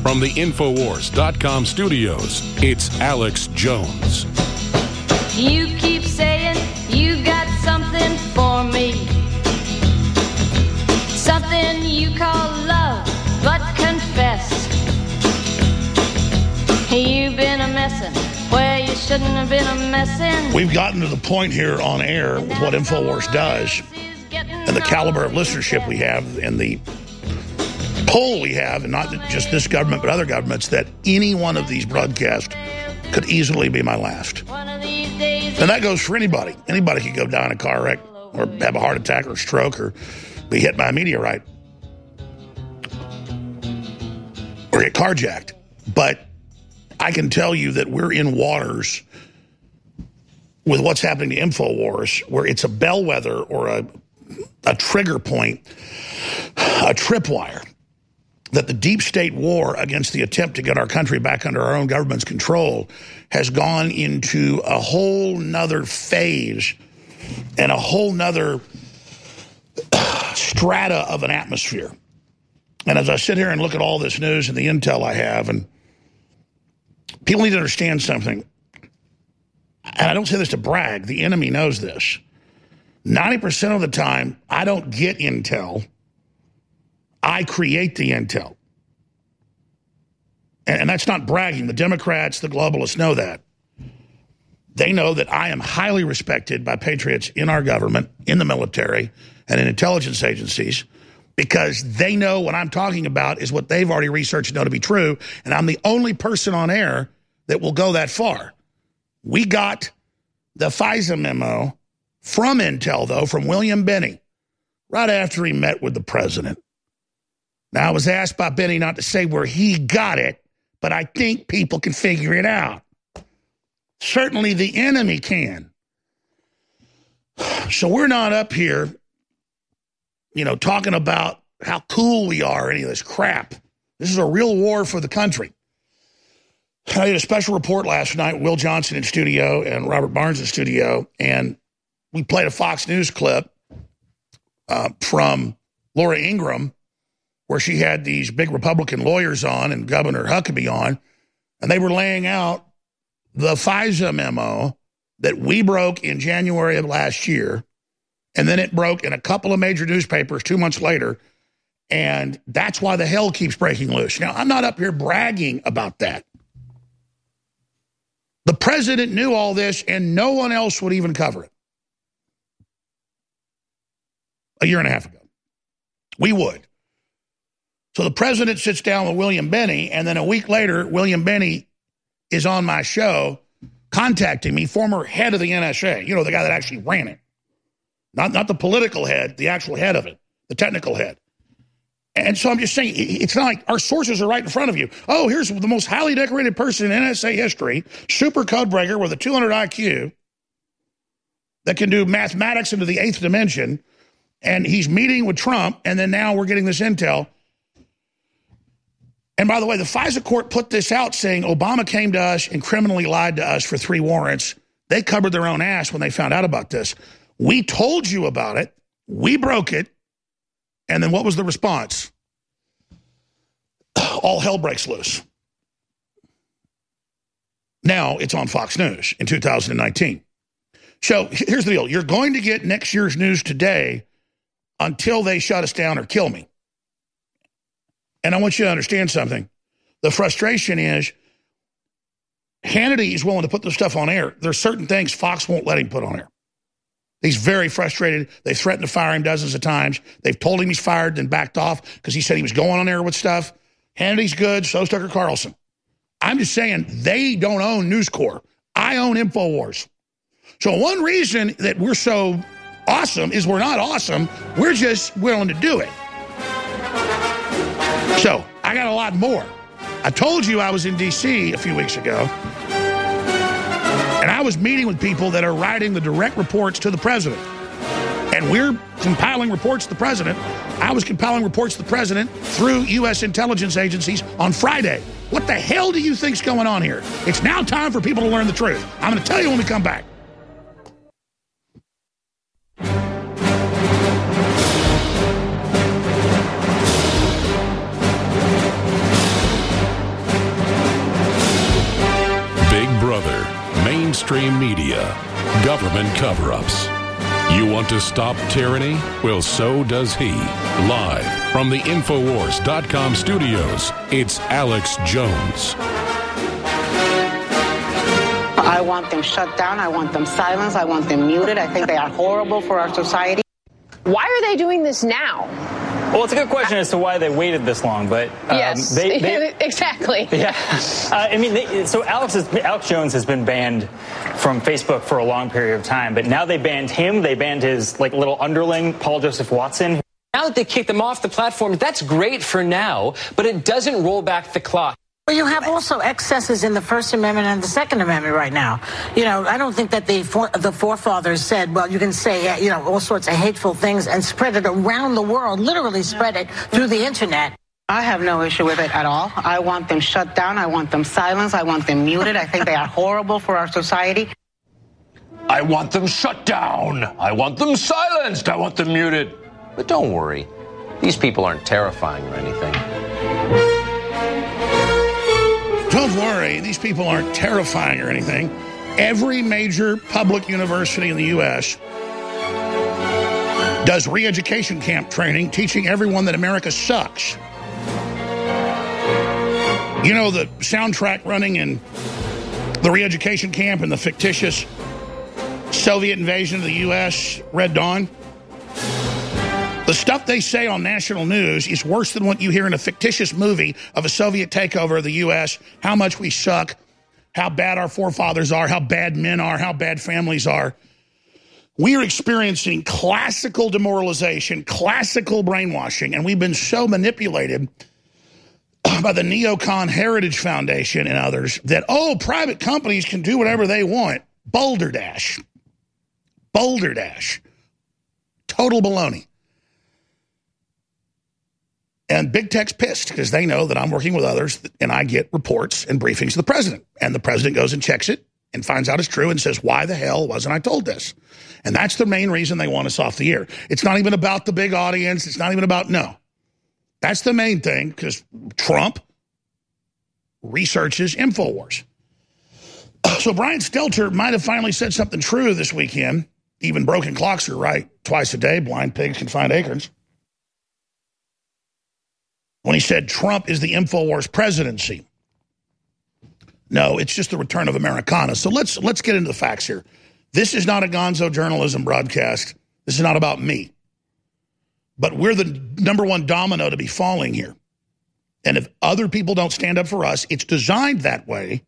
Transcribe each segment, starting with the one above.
From the Infowars.com studios, it's Alex Jones. You keep saying you got something for me, something you call love, but confess you've been a messin' where you shouldn't have been a messin'. We've gotten to the point here on air with what InfoWars does and the caliber of listenership we have and the pull we have, and not just this government but other governments, that any one of these broadcasts could easily be my last. And that goes for anybody. Anybody could go down in a car wreck or have a heart attack or stroke or be hit by a meteorite or get carjacked. But I can tell you that we're in waters with what's happening to InfoWars, where it's a bellwether or a trigger point, a tripwire, that the deep state war against the attempt to get our country back under our own government's control has gone into a whole nother phase and a whole nother strata of an atmosphere. And as I sit here and look at all this news and the intel I have, and people need to understand something, and I don't say this to brag, the enemy knows this. 90% of the time, I don't get intel. I create the intel. And that's not bragging. The Democrats, the globalists know that. They know that I am highly respected by patriots in our government, in the military, and in intelligence agencies, because they know what I'm talking about is what they've already researched and know to be true, and I'm the only person on air that will go that far. We got the FISA memo from Intel, though, from William Binney, right after he met with the president. Now, I was asked by Benny not to say where he got it, but I think people can figure it out. Certainly the enemy can. So we're not up here, talking about how cool we are or any of this crap. This is a real war for the country. I did a special report last night, Will Johnson in studio and Robert Barnes in studio, and we played a Fox News clip from Laura Ingraham, where she had these big Republican lawyers on and Governor Huckabee on, and they were laying out the FISA memo that we broke in January of last year, and then it broke in a couple of major newspapers 2 months later, and that's why the hell keeps breaking loose. Now, I'm not up here bragging about that. The president knew all this, and no one else would even cover it. A year and a half ago. We would. So the president sits down with William Binney, and then a week later, William Binney is on my show contacting me, former head of the NSA, the guy that actually ran it. Not the political head, the actual head of it, the technical head. And so I'm just saying, it's not like our sources are right in front of you. Oh, here's the most highly decorated person in NSA history, super code breaker with a 200 IQ that can do mathematics into the eighth dimension, and he's meeting with Trump, and then now we're getting this intel. And by the way, the FISA court put this out saying Obama came to us and criminally lied to us for 3 warrants. They covered their own ass when they found out about this. We told you about it. We broke it. And then what was the response? All hell breaks loose. Now it's on Fox News in 2019. So here's the deal. You're going to get next year's news today until they shut us down or kill me. And I want you to understand something. The frustration is Hannity is willing to put this stuff on air. There's certain things Fox won't let him put on air. He's very frustrated. They threatened to fire him dozens of times. They've told him he's fired, then backed off because he said he was going on air with stuff. Hannity's good, so's Tucker Carlson. I'm just saying they don't own News Corp. I own InfoWars. So one reason that we're so awesome is we're not awesome. We're just willing to do it. So I got a lot more. I told you I was in D.C. a few weeks ago, and I was meeting with people that are writing the direct reports to the president. And we're compiling reports to the president. I was compiling reports to the president through U.S. intelligence agencies on Friday. What the hell do you think's going on here? It's now time for people to learn the truth. I'm going to tell you when we come back. cover-ups. You want to stop tyranny? Well, so does he. Live from the Infowars.com studios, it's Alex Jones. I want them shut down. I want them silenced. I want them muted. I think they are horrible for our society. Why are they doing this now? Well, it's a good question as to why they waited this long, but yes, exactly. Yeah, I mean, so Alex Jones has been banned from Facebook for a long period of time, but now they banned him. They banned his little underling, Paul Joseph Watson. Now that they kicked them off the platform, that's great for now, but it doesn't roll back the clock. Well, you have also excesses in the First Amendment and the Second Amendment right now. You know, I don't think that the forefathers said, well, you can say, all sorts of hateful things and spread it around the world, literally spread it through the internet. I have no issue with it at all. I want them shut down. I want them silenced. I want them muted. I think they are horrible for our society. I want them shut down. I want them silenced. I want them muted. But don't worry. These people aren't terrifying or anything. Don't worry, these people aren't terrifying or anything. Every major public university in the U.S. does re-education camp training, teaching everyone that America sucks. You know the soundtrack running in the re-education camp and the fictitious Soviet invasion of the U.S., Red Dawn? The stuff they say on national news is worse than what you hear in a fictitious movie of a Soviet takeover of the U.S., how much we suck, how bad our forefathers are, how bad men are, how bad families are. We are experiencing classical demoralization, classical brainwashing, and we've been so manipulated by the Neocon Heritage Foundation and others that, private companies can do whatever they want. Boulder Dash. Boulder Dash. Total baloney. And big tech's pissed because they know that I'm working with others and I get reports and briefings to the president. And the president goes and checks it and finds out it's true and says, why the hell wasn't I told this? And that's the main reason they want us off the air. It's not even about the big audience. It's not even about, no. That's the main thing because Trump researches InfoWars. So Brian Stelter might have finally said something true this weekend. Even broken clocks are right twice a day. Blind pigs can find acorns. When he said Trump is the InfoWars presidency. No, it's just the return of Americana. So let's get into the facts here. This is not a gonzo journalism broadcast. This is not about me. But we're the number one domino to be falling here. And if other people don't stand up for us, it's designed that way,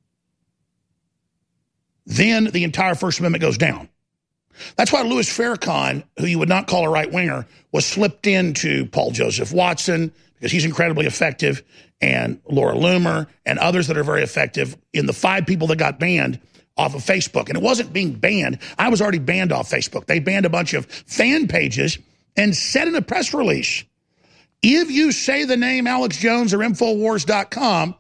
then the entire First Amendment goes down. That's why Louis Farrakhan, who you would not call a right-winger, was slipped into Paul Joseph Watson, because he's incredibly effective, and Laura Loomer, and others that are very effective in the 5 people that got banned off of Facebook. And it wasn't being banned. I was already banned off Facebook. They banned a bunch of fan pages and said in a press release, if you say the name Alex Jones or Infowars.com,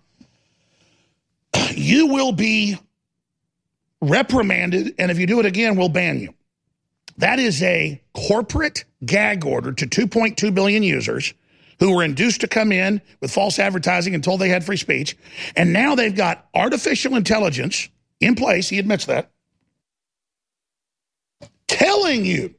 you will be reprimanded, and if you do it again, we'll ban you. That is a corporate gag order to 2.2 billion users who were induced to come in with false advertising and told they had free speech. And now they've got artificial intelligence in place, he admits that, telling you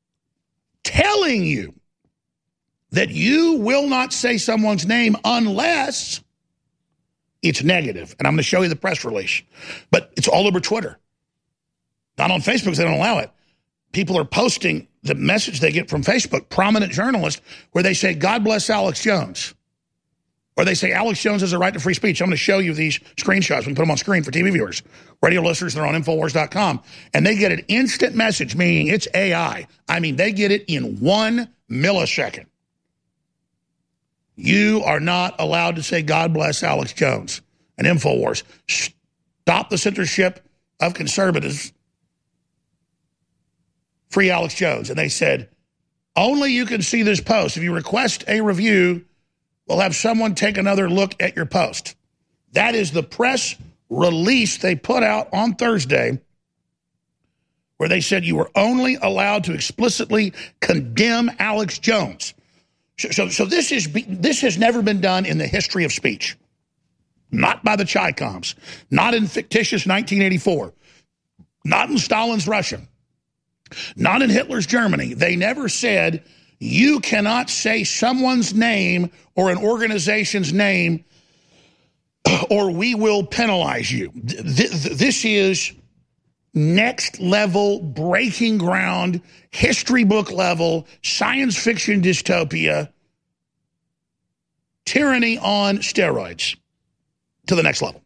that you will not say someone's name unless it's negative. And I'm going to show you the press release. But it's all over Twitter. Not on Facebook because they don't allow it. People are posting the message they get from Facebook, prominent journalists, where they say, God bless Alex Jones. Or they say, Alex Jones has a right to free speech. I'm going to show you these screenshots. We can put them on screen for TV viewers. Radio listeners, they're on Infowars.com. And they get an instant message, meaning it's AI. I mean, they get it in 1 millisecond. You are not allowed to say, God bless Alex Jones and Infowars. Stop the censorship of conservatives. Free Alex Jones. And they said, only you can see this post. If you request a review, we'll have someone take another look at your post. That is the press release they put out on Thursday, where they said you were only allowed to explicitly condemn Alex Jones. So this has never been done in the history of speech. Not by the Chi-Coms. Not in fictitious 1984. Not in Stalin's Russia. Not in Hitler's Germany. They never said, you cannot say someone's name or an organization's name or we will penalize you. This is next level, breaking ground, history book level, science fiction dystopia, tyranny on steroids to the next level.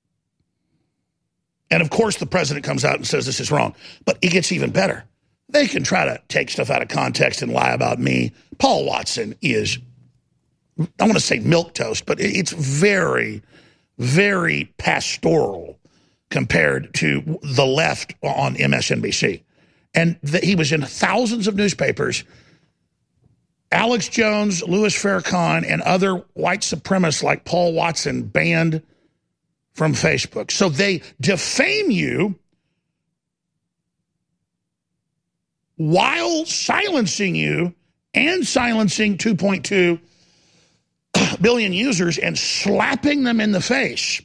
And of course the president comes out and says this is wrong, but it gets even better. They can try to take stuff out of context and lie about me. Paul Watson is, I want to say milquetoast, but it's very, very pastoral compared to the left on MSNBC. And he was in thousands of newspapers. Alex Jones, Louis Farrakhan, and other white supremacists like Paul Watson banned from Facebook. So they defame you while silencing you and silencing 2.2 billion users and slapping them in the face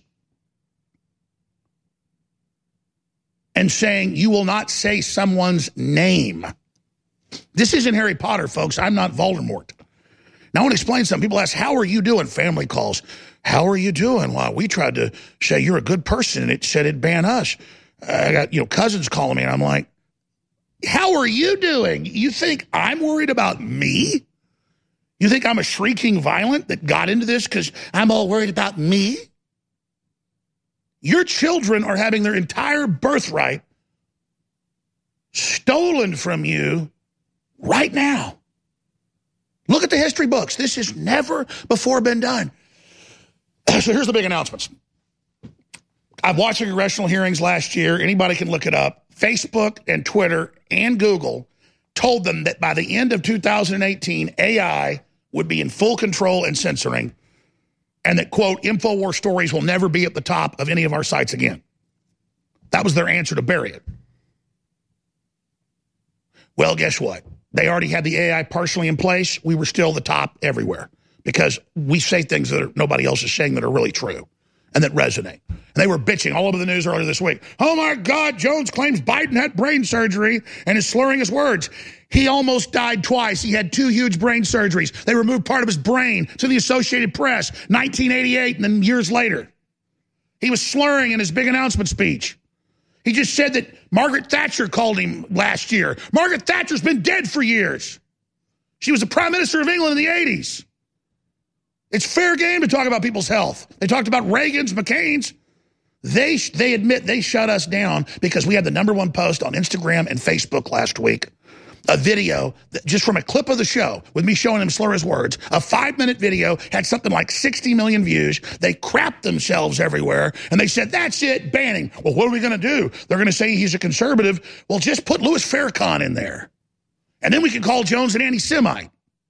and saying you will not say someone's name. This isn't Harry Potter, folks. I'm not Voldemort. Now, I want to explain something. People ask, how are you doing? Family calls. How are you doing? Well, we tried to say you're a good person, and it said it'd ban us. I got, cousins calling me, and I'm like, how are you doing? You think I'm worried about me? You think I'm a shrieking violent that got into this because I'm all worried about me? Your children are having their entire birthright stolen from you right now. Look at the history books. This has never before been done. So here's the big announcements. I've watched the congressional hearings last year. Anybody can look it up. Facebook and Twitter and Google told them that by the end of 2018, AI would be in full control and censoring, and that, quote, InfoWars stories will never be at the top of any of our sites again. That was their answer to bury it. Well, guess what? They already had the AI partially in place. We were still the top everywhere because we say things that nobody else is saying that are really true and that resonate. And they were bitching all over the news earlier this week. Oh, my God, Jones claims Biden had brain surgery and is slurring his words. He almost died twice. He had 2 huge brain surgeries. They removed part of his brain to the Associated Press, 1988, and then years later. He was slurring in his big announcement speech. He just said that Margaret Thatcher called him last year. Margaret Thatcher's been dead for years. She was the Prime Minister of England in the 80s. It's fair game to talk about people's health. They talked about Reagan's, McCain's. They admit they shut us down because we had the #1 post on Instagram and Facebook last week. A video, just from a clip of the show, with me showing him slur his words. A 5-minute video had something like 60 million views. They crapped themselves everywhere, and they said, that's it, banning. Well, what are we going to do? They're going to say he's a conservative. Well, just put Louis Farrakhan in there. And then we can call Jones an anti-Semite.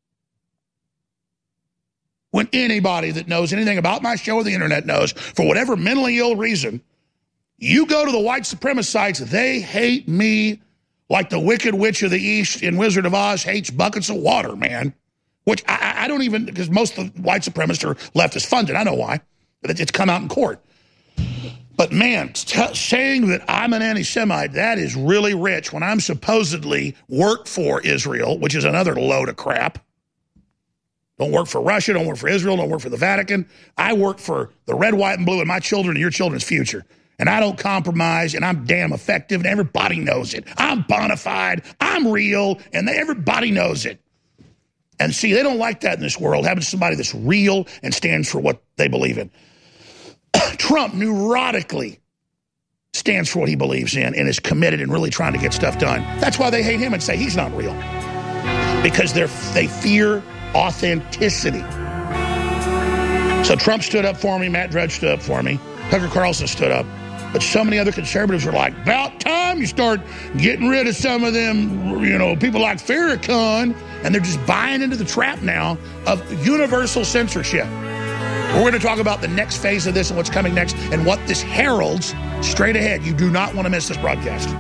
When anybody that knows anything about my show or the internet knows, for whatever mentally ill reason, you go to the white supremacist sites, they hate me like the Wicked Witch of the East in Wizard of Oz hates buckets of water, man. Which I don't even, because most of the white supremacists are leftist funded. I know why. But it's come out in court. But man, saying that I'm an anti-Semite, that is really rich when I'm supposedly work for Israel, which is another load of crap. Don't work for Russia, don't work for Israel, don't work for the Vatican. I work for the red, white, and blue and my children and your children's future. And I don't compromise, and I'm damn effective, and everybody knows it. I'm bona fide, I'm real, and everybody knows it. And see, they don't like that in this world, having somebody that's real and stands for what they believe in. Trump neurotically stands for what he believes in and is committed and really trying to get stuff done. That's why they hate him and say he's not real. Because they fear authenticity. So Trump stood up for me, Matt Drudge stood up for me, Tucker Carlson stood up, but so many other conservatives are like, about time you start getting rid of some of them, people like Farrakhan, and they're just buying into the trap now of universal censorship. We're going to talk about the next phase of this and what's coming next and what this heralds straight ahead. You do not want to miss this broadcast.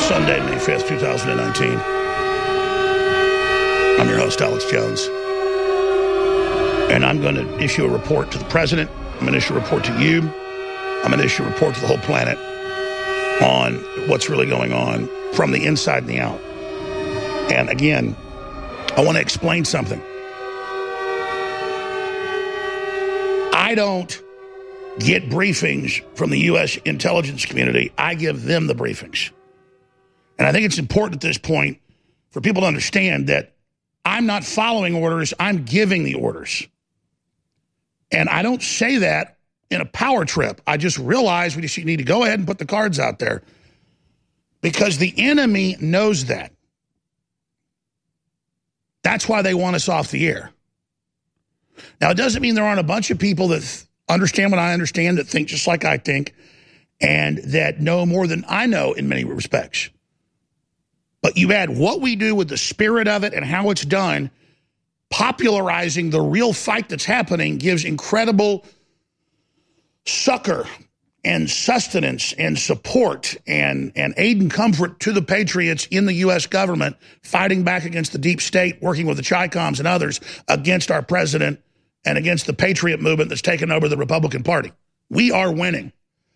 Sunday, May 5th, 2019. I'm your host, Alex Jones. And I'm going to issue a report to the president. I'm going to issue a report to you. I'm going to issue a report to the whole planet on what's really going on from the inside and the out. And again, I want to explain something. I don't get briefings from the U.S. intelligence community. I give them the briefings. And I think it's important at this point for people to understand that I'm not following orders, I'm giving the orders. And I don't say that in a power trip. I just realize we just need to go ahead and put the cards out there because the enemy knows that. That's why they want us off the air. Now, it doesn't mean there aren't a bunch of people that understand what I understand, that think just like I think, and that know more than I know in many respects. But you add what we do with the spirit of it and how it's done, popularizing the real fight that's happening gives incredible succor and sustenance and support and aid and comfort to the patriots in the U.S. government fighting back against the deep state, working with the Chi-Coms and others against our president and against the patriot movement that's taken over the Republican Party. We are winning.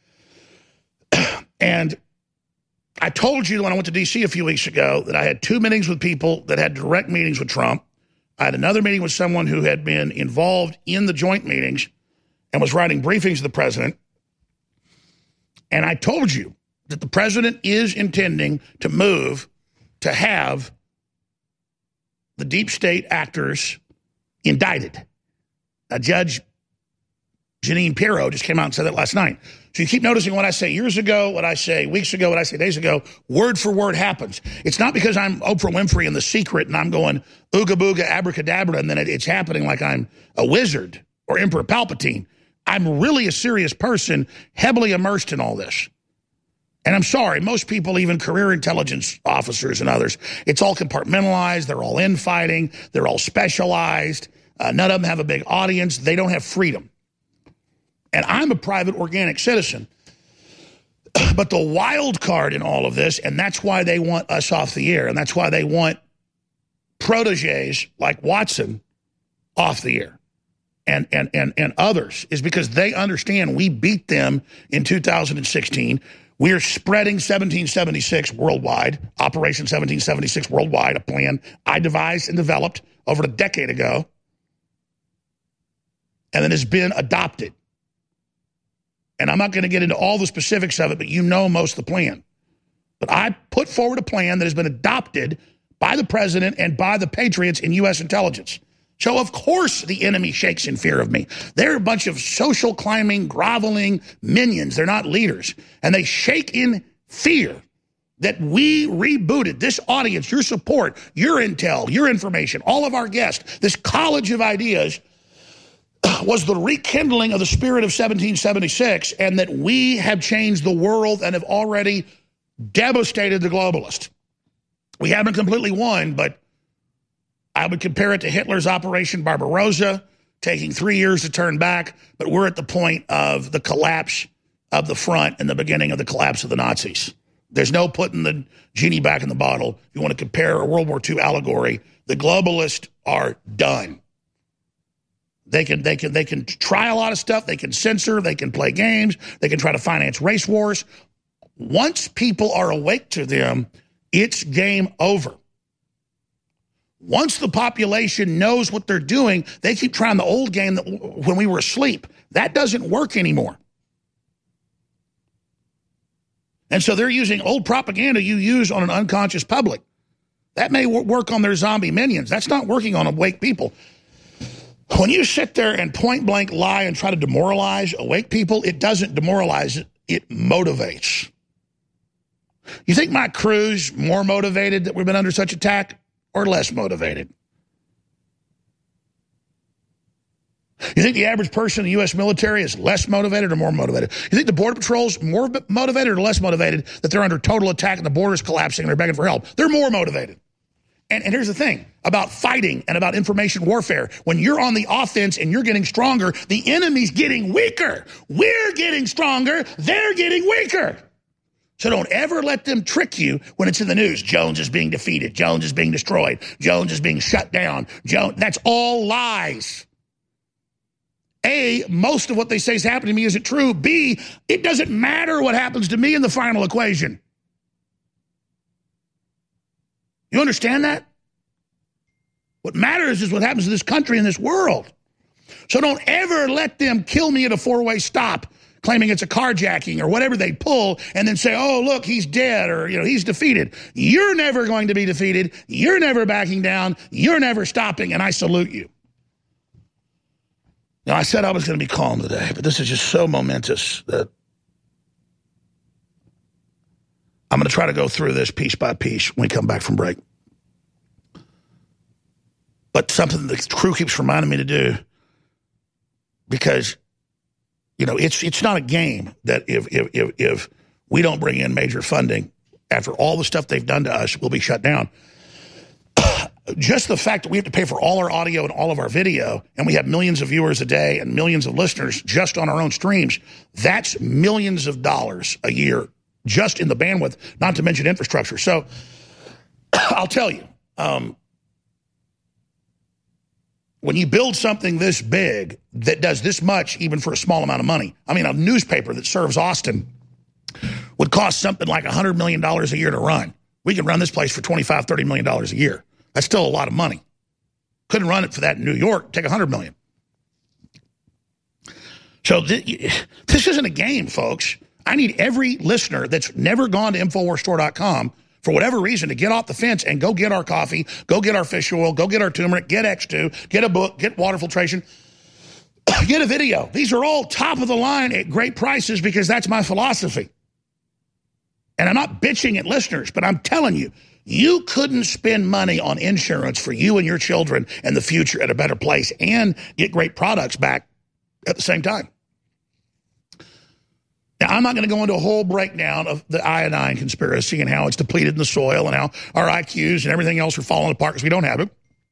And I told you when I went to D.C. a few weeks ago that I had 2 meetings with people that had direct meetings with Trump. I had another meeting with someone who had been involved in the joint meetings and was writing briefings to the president. And I told you that the president is intending to move to have the deep state actors indicted. Judge Jeanine Pirro just came out and said that last night. So you keep noticing what I say years ago, what I say weeks ago, what I say days ago, word for word happens. It's not because I'm Oprah Winfrey in The Secret and I'm going ooga booga abracadabra and then it's happening like I'm a wizard or Emperor Palpatine. I'm really a serious person, heavily immersed in all this. And I'm sorry, most people, even career intelligence officers and others, it's all compartmentalized. They're all infighting. They're all specialized. None of them have a big audience. They don't have freedom. And I'm a private organic citizen. But the wild card in all of this, and that's why they want us off the air, and that's why they want proteges like Watson off the air and others, is because they understand we beat them in 2016. We are spreading 1776 worldwide, Operation 1776 worldwide, a plan I devised and developed over a decade ago, and then has been adopted. And I'm not going to get into all the specifics of it, but you know most of the plan. But I put forward a plan that has been adopted by the president and by the patriots in U.S. intelligence. So, of course, the enemy shakes in fear of me. They're a bunch of social climbing, groveling minions. They're not leaders. And they shake in fear that we rebooted this audience, your support, your intel, your information, all of our guests, this college of ideas was the rekindling of the spirit of 1776, and that we have changed the world and have already devastated the globalists. We haven't completely won, but I would compare it to Hitler's Operation Barbarossa, taking 3 years to turn back, but we're at the point of the collapse of the front and the beginning of the collapse of the Nazis. There's no putting the genie back in the bottle. If you want to compare a World War II allegory, the globalists are done. They can try a lot of stuff. They can censor. They can play games. They can try to finance race wars. Once people are awake to them, it's game over. Once the population knows what they're doing, they keep trying the old game that when we were asleep. That doesn't work anymore. And so they're using old propaganda you use on an unconscious public. That may work on their zombie minions. That's not working on awake people. When you sit there and point blank lie and try to demoralize awake people, it doesn't demoralize, it motivates. You think my crew's more motivated that we've been under such attack or less motivated? You think the average person in the U.S. military is less motivated or more motivated? You think the Border Patrol's more motivated or less motivated that they're under total attack and the border's collapsing and they're begging for help? They're more motivated. And here's the thing about fighting and about information warfare. When you're on the offense and you're getting stronger, the enemy's getting weaker. We're getting stronger. They're getting weaker. So don't ever let them trick you when it's in the news. Jones is being defeated. Jones is being destroyed. Jones is being shut down. That's all lies. A, most of what they say is happening to me isn't true. B, it doesn't matter what happens to me in the final equation. You understand that? What matters is what happens to this country and this world. So don't ever let them kill me at a four-way stop, claiming it's a carjacking or whatever they pull, and then say, oh, look, he's dead, or, he's defeated. You're never going to be defeated. You're never backing down. You're never stopping, and I salute you. Now, I said I was going to be calm today, but this is just so momentous that I'm going to try to go through this piece by piece when we come back from break. But something the crew keeps reminding me to do, because, it's not a game that if we don't bring in major funding, after all the stuff they've done to us, we'll be shut down. Just the fact that we have to pay for all our audio and all of our video, and we have millions of viewers a day and millions of listeners just on our own streams, that's millions of dollars a year just in the bandwidth, not to mention infrastructure. So I'll tell you, when you build something this big that does this much, even for a small amount of money, I mean, a newspaper that serves Austin would cost something like $100 million a year to run. We can run this place for $25, $30 million a year. That's still a lot of money. Couldn't run it for that in New York. Take $100 million. So this isn't a game, folks. I need every listener that's never gone to InfoWarsStore.com for whatever reason to get off the fence and go get our coffee, go get our fish oil, go get our turmeric, get X2, get a book, get water filtration, get a video. These are all top of the line at great prices because that's my philosophy. And I'm not bitching at listeners, but I'm telling you, you couldn't spend money on insurance for you and your children and the future at a better place and get great products back at the same time. Now, I'm not going to go into a whole breakdown of the iodine conspiracy and how it's depleted in the soil and how our IQs and everything else are falling apart because we don't have it.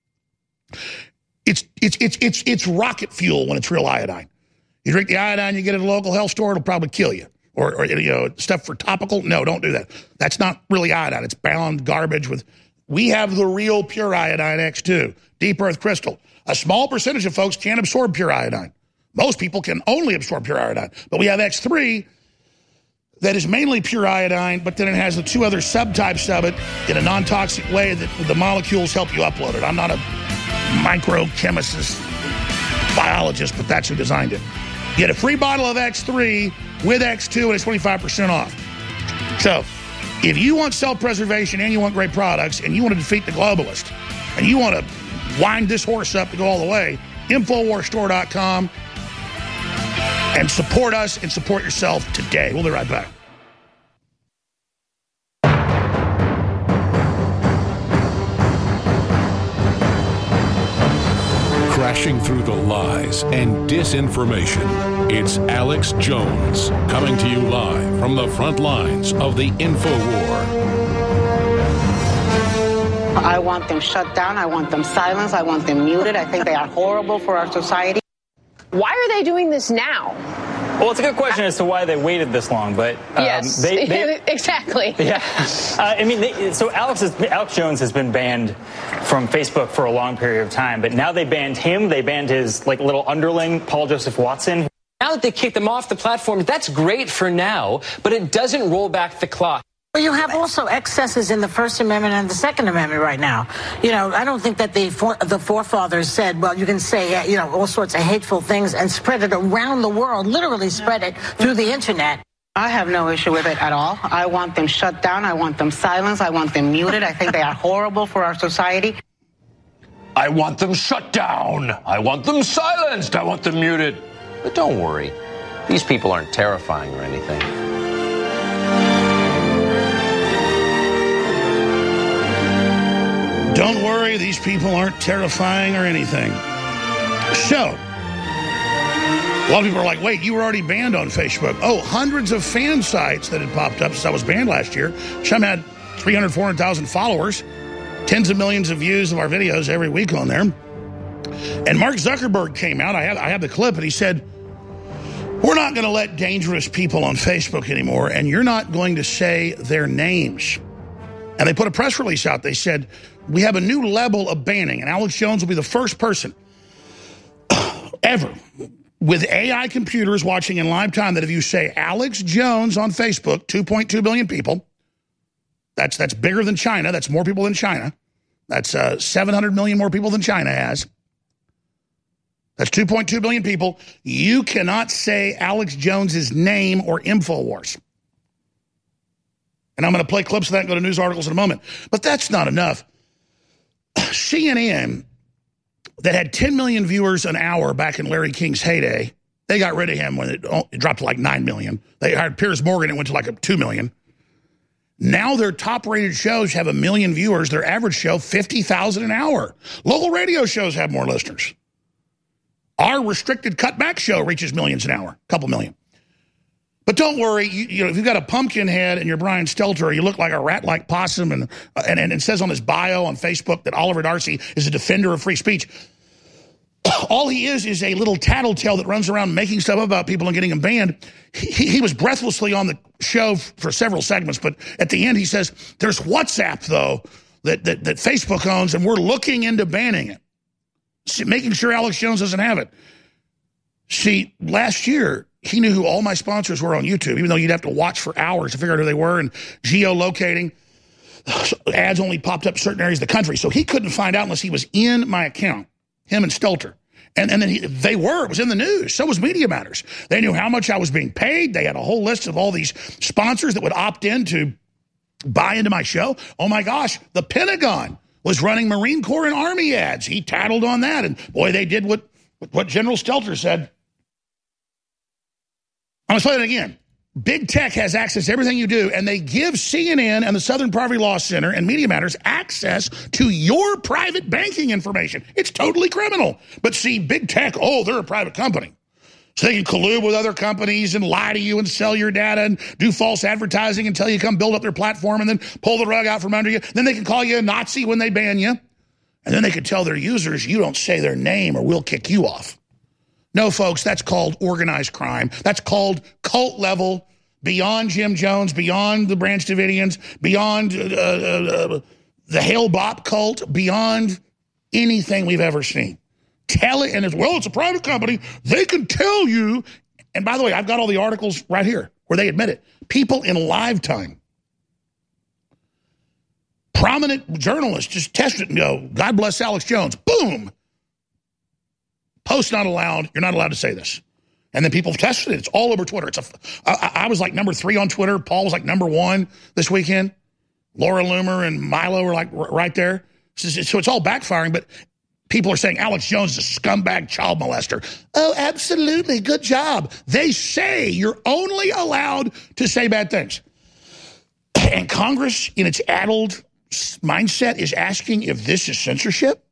It's rocket fuel when it's real iodine. You drink the iodine you get at a local health store, it'll probably kill you. Or stuff for topical? No, don't do that. That's not really iodine. It's bound garbage with... We have the real pure iodine X2, deep earth crystal. A small percentage of folks can't absorb pure iodine. Most people can only absorb pure iodine. But we have X3 that is mainly pure iodine, but then it has the two other subtypes of it in a non-toxic way that the molecules help you upload it. I'm not a microchemist, biologist, but that's who designed it. Get a free bottle of X3 with X2 and it's 25% off. So, if you want self-preservation and you want great products and you want to defeat the globalist and you want to wind this horse up to go all the way, InfoWarsStore.com, and support us and support yourself today. We'll be right back. Crashing through the lies and disinformation, it's Alex Jones coming to you live from the front lines of the InfoWar. I want them shut down. I want them silenced. I want them muted. I think they are horrible for our society. Why are they doing this now? Well, it's a good question as to why they waited this long, but yes, exactly. Yeah, so Alex Jones has been banned from Facebook for a long period of time, but now they banned him. They banned his little underling, Paul Joseph Watson. Now that they kicked them off the platform, that's great for now, but it doesn't roll back the clock. Well, you have also excesses in the First Amendment and the Second Amendment right now. I don't think that the forefathers said, well, you can say, all sorts of hateful things and spread it around the world, literally spread it through the internet. I have no issue with it at all. I want them shut down. I want them silenced. I want them muted. I think they are horrible for our society. I want them shut down. I want them silenced. I want them muted. But don't worry. These people aren't terrifying or anything. Don't worry, these people aren't terrifying or anything. So, a lot of people are like, wait, you were already banned on Facebook. Oh, hundreds of fan sites that had popped up since I was banned last year. Some had 300, 400,000 followers, tens of millions of views of our videos every week on there. And Mark Zuckerberg came out, I have the clip, and he said, We're not going to let dangerous people on Facebook anymore, and you're not going to say their names. And they put a press release out. They said, we have a new level of banning, and Alex Jones will be the first person ever with AI computers watching in live time that if you say Alex Jones on Facebook, 2.2 billion people, that's bigger than China. That's more people than China. That's 700 million more people than China has. That's 2.2 billion people. You cannot say Alex Jones's name or InfoWars. And I'm going to play clips of that and go to news articles in a moment. But that's not enough. CNN, that had 10 million viewers an hour back in Larry King's heyday, they got rid of him when it dropped to like 9 million. They hired Piers Morgan, it went to like 2 million. Now their top-rated shows have 1 million viewers. Their average show, 50,000 an hour. Local radio shows have more listeners. Our restricted cutback show reaches millions an hour, a couple million. But don't worry, you know, if you've got a pumpkin head and you're Brian Stelter, you look like a rat-like possum, and it says on his bio on Facebook that Oliver Darcy is a defender of free speech. All he is a little tattletale that runs around making stuff up about people and getting them banned. He was breathlessly on the show for several segments, but at the end he says, there's WhatsApp, though, that Facebook owns, and we're looking into banning it. Making sure Alex Jones doesn't have it. See, last year, he knew who all my sponsors were on YouTube, even though you'd have to watch for hours to figure out who they were, and geolocating. Ads only popped up in certain areas of the country, so he couldn't find out unless he was in my account, him and Stelter. And then it was in the news. So was Media Matters. They knew how much I was being paid. They had a whole list of all these sponsors that would opt in to buy into my show. Oh, my gosh, the Pentagon was running Marine Corps and Army ads. He tattled on that, and boy, they did what General Stelter said. I'm going to play it again. Big tech has access to everything you do, and they give CNN and the Southern Poverty Law Center and Media Matters access to your private banking information. It's totally criminal. But see, big tech, they're a private company. So they can collude with other companies and lie to you and sell your data and do false advertising until you come build up their platform and then pull the rug out from under you. Then they can call you a Nazi when they ban you. And then they can tell their users, you don't say their name or we'll kick you off. No, folks, that's called organized crime. That's called cult level, beyond Jim Jones, beyond the Branch Davidians, beyond the Hale Bopp cult, beyond anything we've ever seen. Tell it, and it's a private company. They can tell you. And by the way, I've got all the articles right here where they admit it. People in live time. Prominent journalists just test it and go, God bless Alex Jones. Boom. Post not allowed. You're not allowed to say this. And then people tested it. It's all over Twitter. I was like number 3 on Twitter. Paul was like number 1 this weekend. Laura Loomer and Milo were like right there. So it's all backfiring, but people are saying Alex Jones is a scumbag child molester. Oh, absolutely. Good job. They say you're only allowed to say bad things. And Congress, in its addled mindset, is asking if this is censorship.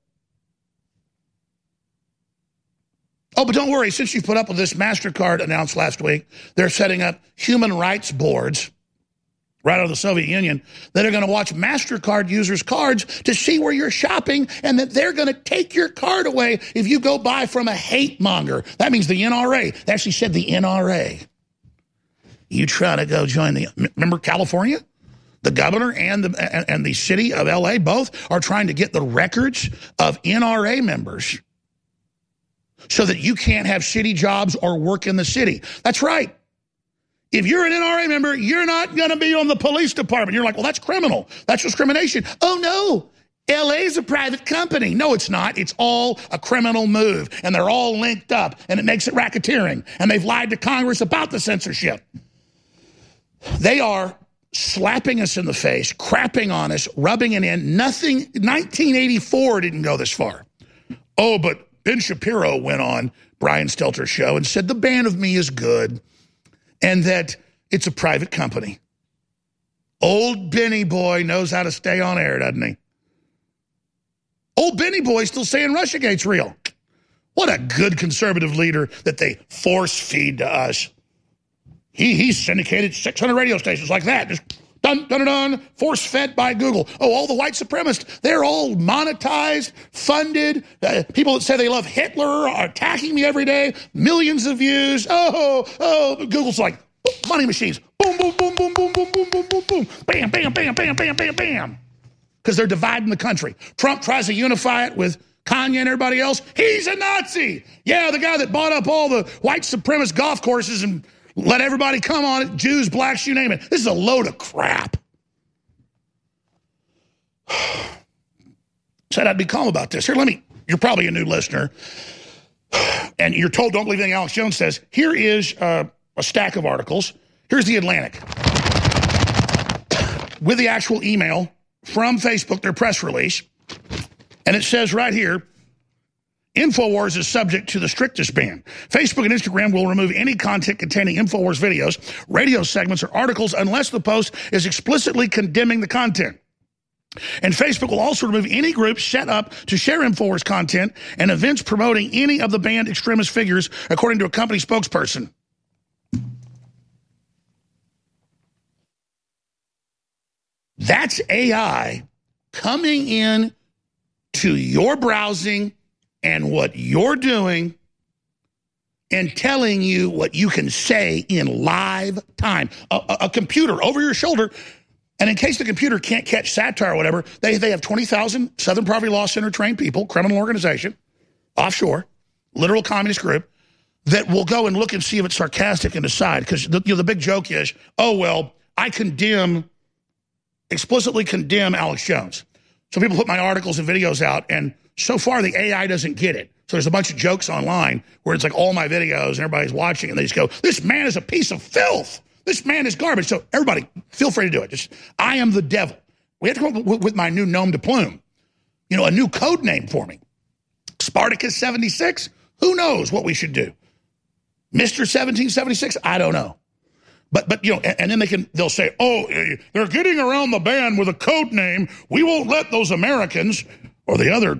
Oh, but don't worry. Since you've put up with this, MasterCard announced last week they're setting up human rights boards right out of the Soviet Union that are going to watch MasterCard users' cards to see where you're shopping, and that they're going to take your card away if you go buy from a hate monger. That means the NRA. They actually said the NRA. You try to go join remember California? The governor and the city of L.A. both are trying to get the records of NRA members so that you can't have shitty jobs or work in the city. That's right. If you're an NRA member, you're not going to be on the police department. You're like, well, that's criminal. That's discrimination. Oh, no. L.A. is a private company. No, it's not. It's all a criminal move, and they're all linked up, and it makes it racketeering, and they've lied to Congress about the censorship. They are slapping us in the face, crapping on us, rubbing it in. Nothing, 1984 didn't go this far. Oh, but Ben Shapiro went on Brian Stelter's show and said the ban of me is good and that it's a private company. Old Benny boy knows how to stay on air, doesn't he? Old Benny boy still saying Russiagate's real. What a good conservative leader that they force feed to us. He syndicated 600 radio stations like that. Just Dun, dun, dun, dun, force-fed by Google. Oh, all the white supremacists, they're all monetized, funded. People that say they love Hitler are attacking me every day. Millions of views. Oh, Google's like, money machines. Boom, boom, boom, boom, boom, boom, boom, boom, boom, boom. Bam, bam, bam, bam, bam, bam, bam. Because they're dividing the country. Trump tries to unify it with Kanye and everybody else. He's a Nazi. Yeah, the guy that bought up all the white supremacist golf courses and let everybody come on it, Jews, blacks, you name it. This is a load of crap. Said I'd be calm about this. Here, you're probably a new listener, and you're told don't believe anything Alex Jones says. Here is a stack of articles. Here's The Atlantic with the actual email from Facebook, their press release, and it says right here, InfoWars is subject to the strictest ban. Facebook and Instagram will remove any content containing InfoWars videos, radio segments, or articles unless the post is explicitly condemning the content. And Facebook will also remove any group set up to share InfoWars content and events promoting any of the banned extremist figures, according to a company spokesperson. That's AI coming in to your browsing and what you're doing and telling you what you can say in live time. A computer over your shoulder, and in case the computer can't catch satire or whatever, they have 20,000 Southern Poverty Law Center trained people, criminal organization, offshore, literal communist group, that will go and look and see if it's sarcastic and decide. Because the big joke is, oh, well, I explicitly condemn Alex Jones. So people put my articles and videos out, and so far the AI doesn't get it. So there's a bunch of jokes online where it's like all my videos and everybody's watching, and they just go, this man is a piece of filth. This man is garbage. So everybody, feel free to do it. I am the devil. We have to come up with my new nom de plume. You know, a new code name for me. Spartacus 76? Who knows what we should do? Mr. 1776? I don't know. But you know, and then they'll say, oh, they're getting around the ban with a code name. We won't let those Americans or the other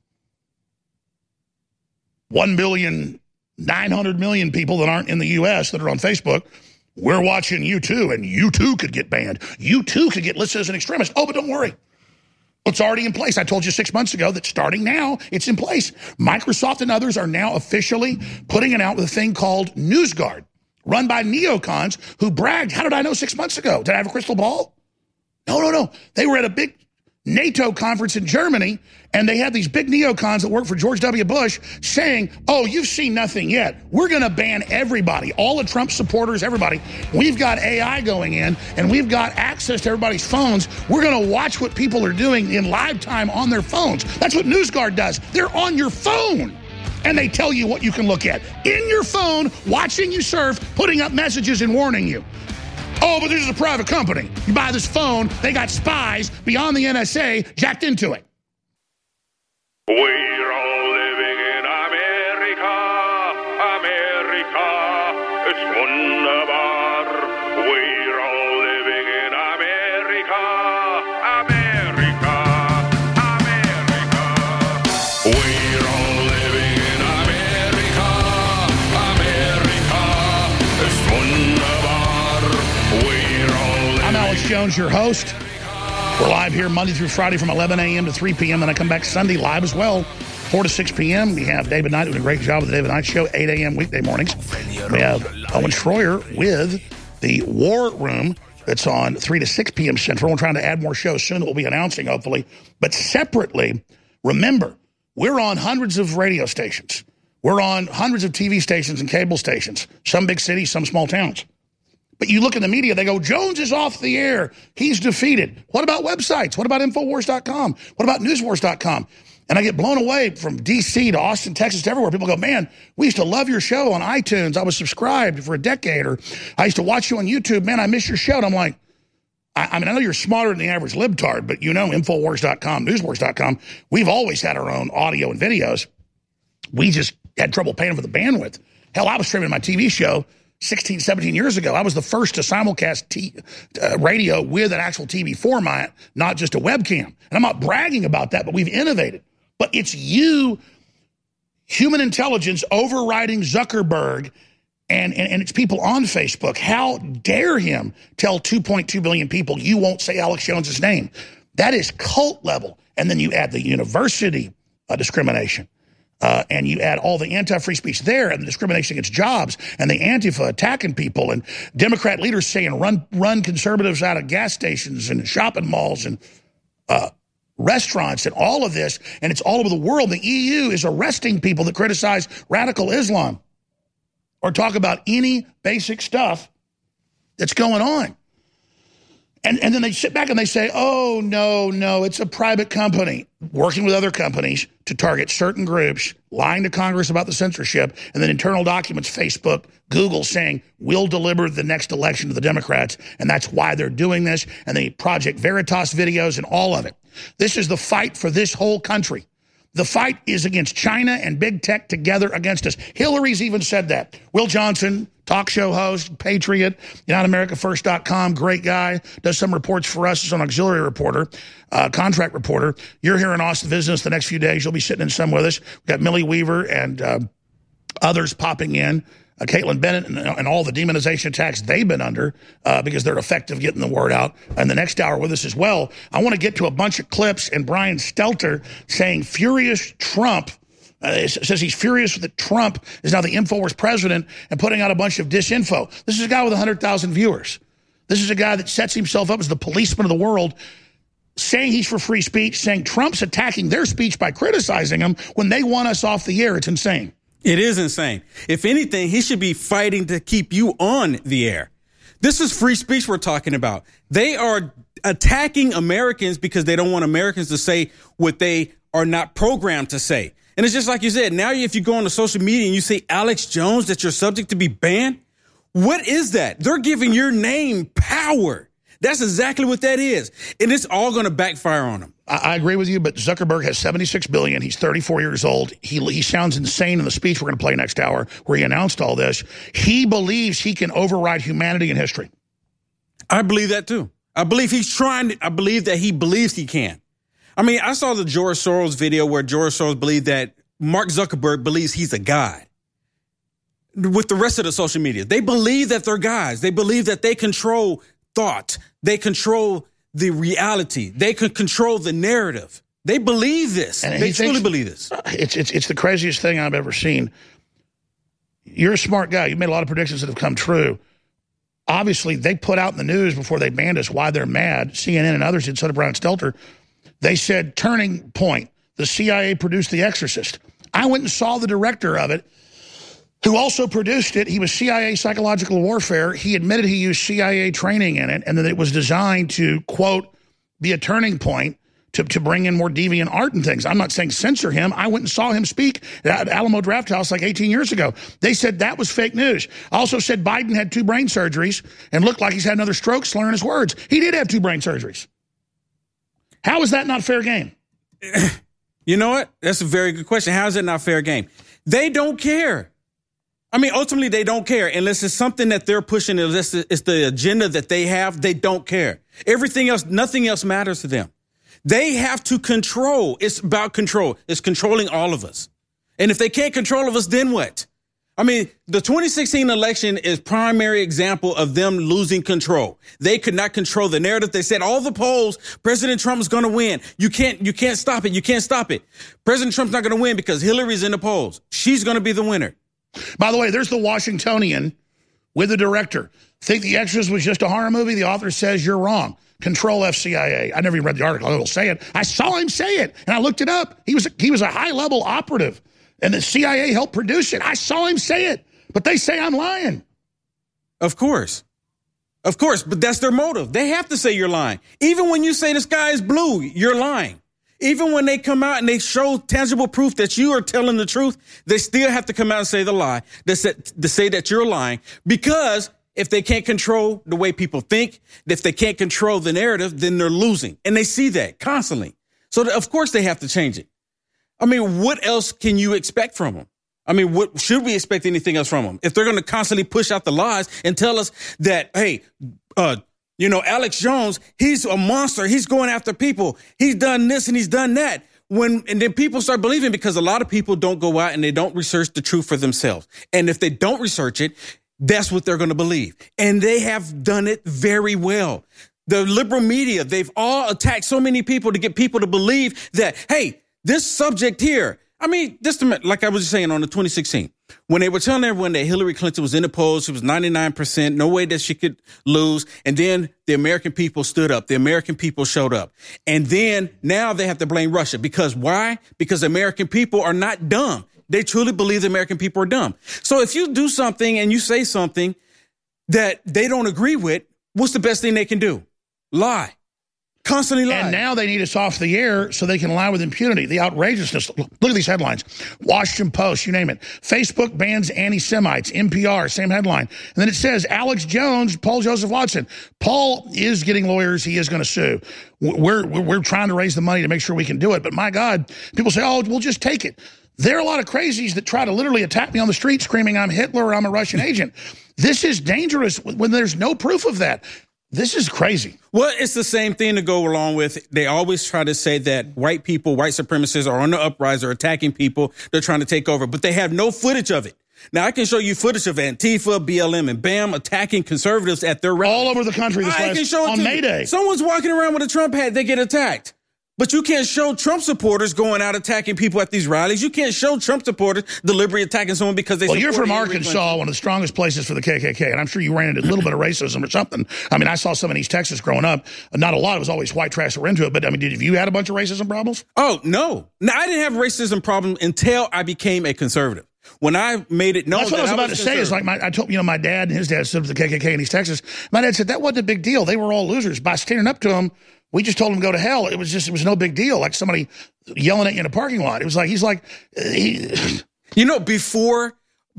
1,900,000,000 people that aren't in the U.S. that are on Facebook. We're watching you too, and you too could get banned. You too could get listed as an extremist. Oh, but don't worry. It's already in place. I told you 6 months ago that starting now, it's in place. Microsoft and others are now officially putting it out with a thing called NewsGuard, run by neocons who bragged. How did I know 6 months ago? Did I have a crystal ball? No. They were at a big NATO conference in Germany, and they had these big neocons that work for George W. Bush saying, oh, you've seen nothing yet. We're going to ban everybody, all the Trump supporters, everybody. We've got AI going in, and we've got access to everybody's phones. We're going to watch what people are doing in live time on their phones. That's what NewsGuard does. They're on your phone, and they tell you what you can look at. In your phone, watching you surf, putting up messages and warning you. Oh, but this is a private company. You buy this phone, they got spies beyond the NSA jacked into it. We're all living in America. America ist wunderbar. We're all living in America. America. America. We're all living in America. America ist wunderbar. We're all living. I'm Alex Jones, your host. We're live here Monday through Friday from 11 a.m. to 3 p.m. Then I come back Sunday live as well, 4 to 6 p.m. We have David Knight doing a great job with the David Knight Show, 8 a.m. weekday mornings. We have Owen Schroyer with the War Room that's on 3 to 6 p.m. Central. We're trying to add more shows soon that we'll be announcing, hopefully. But separately, remember, we're on hundreds of radio stations. We're on hundreds of TV stations and cable stations, some big cities, some small towns. But you look in the media, they go, Jones is off the air. He's defeated. What about websites? What about Infowars.com? What about Newswars.com? And I get blown away from D.C. to Austin, Texas, to everywhere. People go, man, we used to love your show on iTunes. I was subscribed for a decade. Or I used to watch you on YouTube. Man, I miss your show. And I'm like, I mean, I know you're smarter than the average libtard, but you know Infowars.com, Newswars.com, we've always had our own audio and videos. We just had trouble paying for the bandwidth. Hell, I was streaming my TV show 16, 17 years ago. I was the first to simulcast radio with an actual TV format, not just a webcam. And I'm not bragging about that, but we've innovated. But it's you, human intelligence, overriding Zuckerberg And it's people on Facebook. How dare him tell 2.2 billion people you won't say Alex Jones's name? That is cult level. And then you add the university discrimination. And you add all the anti-free speech there and the discrimination against jobs and the Antifa attacking people and Democrat leaders saying run conservatives out of gas stations and shopping malls and restaurants and all of this. And it's all over the world. The EU is arresting people that criticize radical Islam or talk about any basic stuff that's going on. And then they sit back and they say, oh, no, it's a private company working with other companies to target certain groups, lying to Congress about the censorship, and then internal documents, Facebook, Google saying, we'll deliver the next election to the Democrats, and that's why they're doing this, and the Project Veritas videos and all of it. This is the fight for this whole country. The fight is against China and big tech together against us. Hillary's even said that. Will Johnson, talk show host, patriot, UnitedAmericaFirst.com, great guy, does some reports for us as an auxiliary reporter, contract reporter. You're here in Austin visiting us the next few days. You'll be sitting in some with us. We've got Millie Weaver and others popping in. Caitlin Bennett and all the demonization attacks they've been under because they're effective getting the word out. And the next hour with us as well. I want to get to a bunch of clips and Brian Stelter saying furious Trump. Says he's furious that Trump is now the InfoWars president and putting out a bunch of disinfo. This is a guy with 100,000 viewers. This is a guy that sets himself up as the policeman of the world, saying he's for free speech, saying Trump's attacking their speech by criticizing him when they want us off the air. It's insane. It is insane. If anything, he should be fighting to keep you on the air. This is free speech we're talking about. They are attacking Americans because they don't want Americans to say what they are not programmed to say. And it's just like you said, now if you go on the social media and you say Alex Jones, that you're subject to be banned, what is that? They're giving your name power. That's exactly what that is. And it's all going to backfire on them. I agree with you, but Zuckerberg has $76 billion. He's 34 years old. He sounds insane in the speech we're going to play next hour where he announced all this. He believes he can override humanity and history. I believe that, too. I believe I believe that he believes he can. I mean, I saw the George Soros video where George Soros believed that Mark Zuckerberg believes he's a god. With the rest of the social media, they believe that they're gods. They believe that they control thought. They control the reality. They can control the narrative. They believe this. And they truly believe this. It's the craziest thing I've ever seen. You're a smart guy. You've made a lot of predictions that have come true. Obviously, they put out in the news before they banned us why they're mad. CNN and others did, so did Brian Stelter. They said, turning point, the CIA produced The Exorcist. I went and saw the director of it, who also produced it. He was CIA psychological warfare. He admitted he used CIA training in it and that it was designed to, quote, be a turning point to bring in more deviant art and things. I'm not saying censor him. I went and saw him speak at Alamo Drafthouse like 18 years ago. They said that was fake news. I also said Biden had 2 brain surgeries and looked like he's had another stroke slurring his words. He did have 2 brain surgeries. How is that not fair game? You know what? That's a very good question. How is it not fair game? They don't care. I mean, ultimately, they don't care. Unless it's something that they're pushing, unless it's the agenda that they have, they don't care. Everything else, nothing else matters to them. They have to control. It's about control. It's controlling all of us. And if they can't control us, then what? I mean, the 2016 election is primary example of them losing control. They could not control the narrative. They said all the polls, President Trump is going to win. You can't stop it. You can't stop it. President Trump's not going to win because Hillary's in the polls. She's going to be the winner. By the way, there's the Washingtonian with the director. Think The Exorcist was just a horror movie? The author says you're wrong. Control F CIA. I never even read the article. I will say it. I saw him say it, and I looked it up. He was a high-level operative, and the CIA helped produce it. I saw him say it, but they say I'm lying. Of course, but that's their motive. They have to say you're lying. Even when you say the sky is blue, you're lying. Even when they come out and they show tangible proof that you are telling the truth, they still have to come out and say the lie, to say that you're lying, because if they can't control the way people think, if they can't control the narrative, then they're losing. And they see that constantly. So, of course, they have to change it. I mean, what else can you expect from them? I mean, what should we expect anything else from them? If they're going to constantly push out the lies and tell us that, hey, Alex Jones, he's a monster. He's going after people. He's done this and he's done that. And then people start believing because a lot of people don't go out and they don't research the truth for themselves. And if they don't research it, that's what they're going to believe. And they have done it very well. The liberal media, they've all attacked so many people to get people to believe that, hey, this subject here, I mean, like I was saying on the 2016, when they were telling everyone that Hillary Clinton was in the polls, she was 99%, no way that she could lose. And then the American people stood up. The American people showed up. And then now they have to blame Russia. Because why? Because the American people are not dumb. They truly believe the American people are dumb. So if you do something and you say something that they don't agree with, what's the best thing they can do? Lie. Constantly lie. And now they need us off the air so they can lie with impunity. The outrageousness. Look at these headlines. Washington Post, you name it. Facebook bans anti-Semites. NPR, same headline. And then it says, Alex Jones, Paul Joseph Watson. Paul is getting lawyers. He is going to sue. We're trying to raise the money to make sure we can do it. But my God, people say, oh, we'll just take it. There are a lot of crazies that try to literally attack me on the street screaming, I'm Hitler or I'm a Russian agent. This is dangerous when there's no proof of that. This is crazy. Well, it's the same thing to go along with. They always try to say that white people, white supremacists are on the uprise or attacking people. They're trying to take over, but they have no footage of it. Now, I can show you footage of Antifa, BLM, and BAM attacking conservatives at their rallies. All over the country this last, on May Day. Someone's walking around with a Trump hat, they get attacked. But you can't show Trump supporters going out attacking people at these rallies. You can't show Trump supporters deliberately attacking someone because they. Well, you're from Arkansas, one of the strongest places for the KKK, and I'm sure you ran into a little bit of racism or something. I mean, I saw some in East Texas growing up. Not a lot. It was always white trash that were into it. But I mean, have you had a bunch of racism problems? Oh, no. No, I didn't have a racism problem until I became a conservative. When I made it known, that's what I was about to say. Is like I told my dad and his dad stood for the KKK in East Texas. My dad said that wasn't a big deal. They were all losers. By standing up to them, we just told him to go to hell. It was no big deal. Like somebody yelling at you in a parking lot. It was like you know, before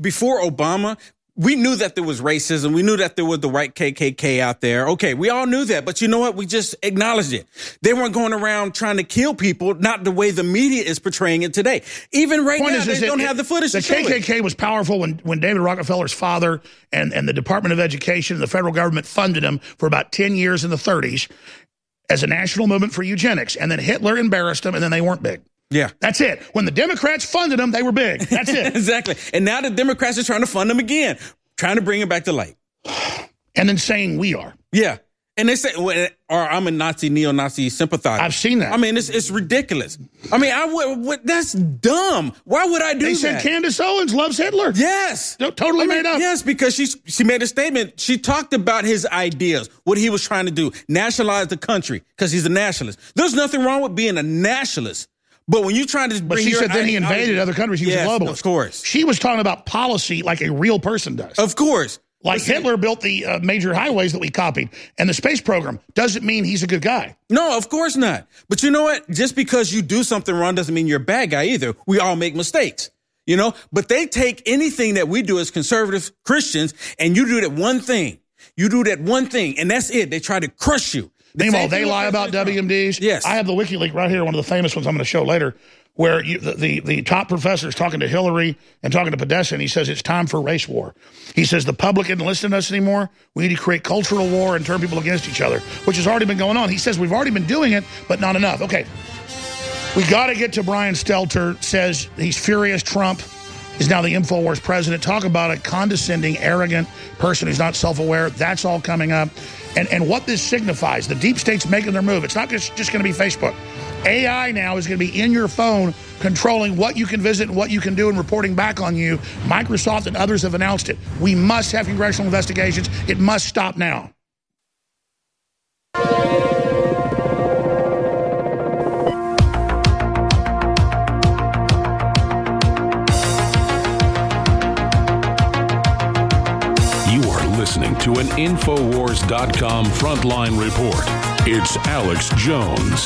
Obama, we knew that there was racism. We knew that there was the white KKK out there. Okay, we all knew that. But you know what? We just acknowledged it. They weren't going around trying to kill people, not the way the media is portraying it today. Even right now, they don't have the footage to show it. The KKK was powerful when David Rockefeller's father and the Department of Education and the federal government funded them for about 10 years in the 30s as a national movement for eugenics. And then Hitler embarrassed them, and then they weren't big. Yeah. That's it. When the Democrats funded them, they were big. That's it. Exactly. And now the Democrats are trying to fund them again, trying to bring it back to light. And then saying we are. Yeah. And they say, or I'm a Nazi, neo-Nazi sympathizer. I've seen that. I mean, it's ridiculous. I mean, that's dumb. Why would I do that? They said Candace Owens loves Hitler. Yes. Totally made up. Yes, because she made a statement. She talked about his ideas, what he was trying to do, nationalize the country, because he's a nationalist. There's nothing wrong with being a nationalist. But when you try to bring But she said then he invaded other countries. He was a globalist. Of course. She was talking about policy like a real person does. Of course. Like Hitler built the major highways that we copied and the space program. Doesn't mean he's a good guy. No, of course not. But you know what? Just because you do something wrong doesn't mean you're a bad guy either. We all make mistakes, you know? But they take anything that we do as conservative Christians and you do that one thing. You do that one thing, and that's it. They try to crush you. Meanwhile, they lie about WMDs. Yes. I have the WikiLeaks right here, one of the famous ones I'm going to show later, where the top professor is talking to Hillary and talking to Podesta, and he says it's time for race war. He says the public isn't listening to us anymore. We need to create cultural war and turn people against each other, which has already been going on. He says we've already been doing it, but not enough. Okay, we got to get to Brian Stelter, says he's furious Trump is now the InfoWars president. Talk about a condescending, arrogant person who's not self-aware. That's all coming up. And what this signifies, the deep state's making their move. It's not just going to be Facebook. AI now is going to be in your phone, controlling what you can visit and what you can do and reporting back on you. Microsoft and others have announced it. We must have congressional investigations. It must stop now. Listening to an Infowars.com frontline report. It's Alex Jones.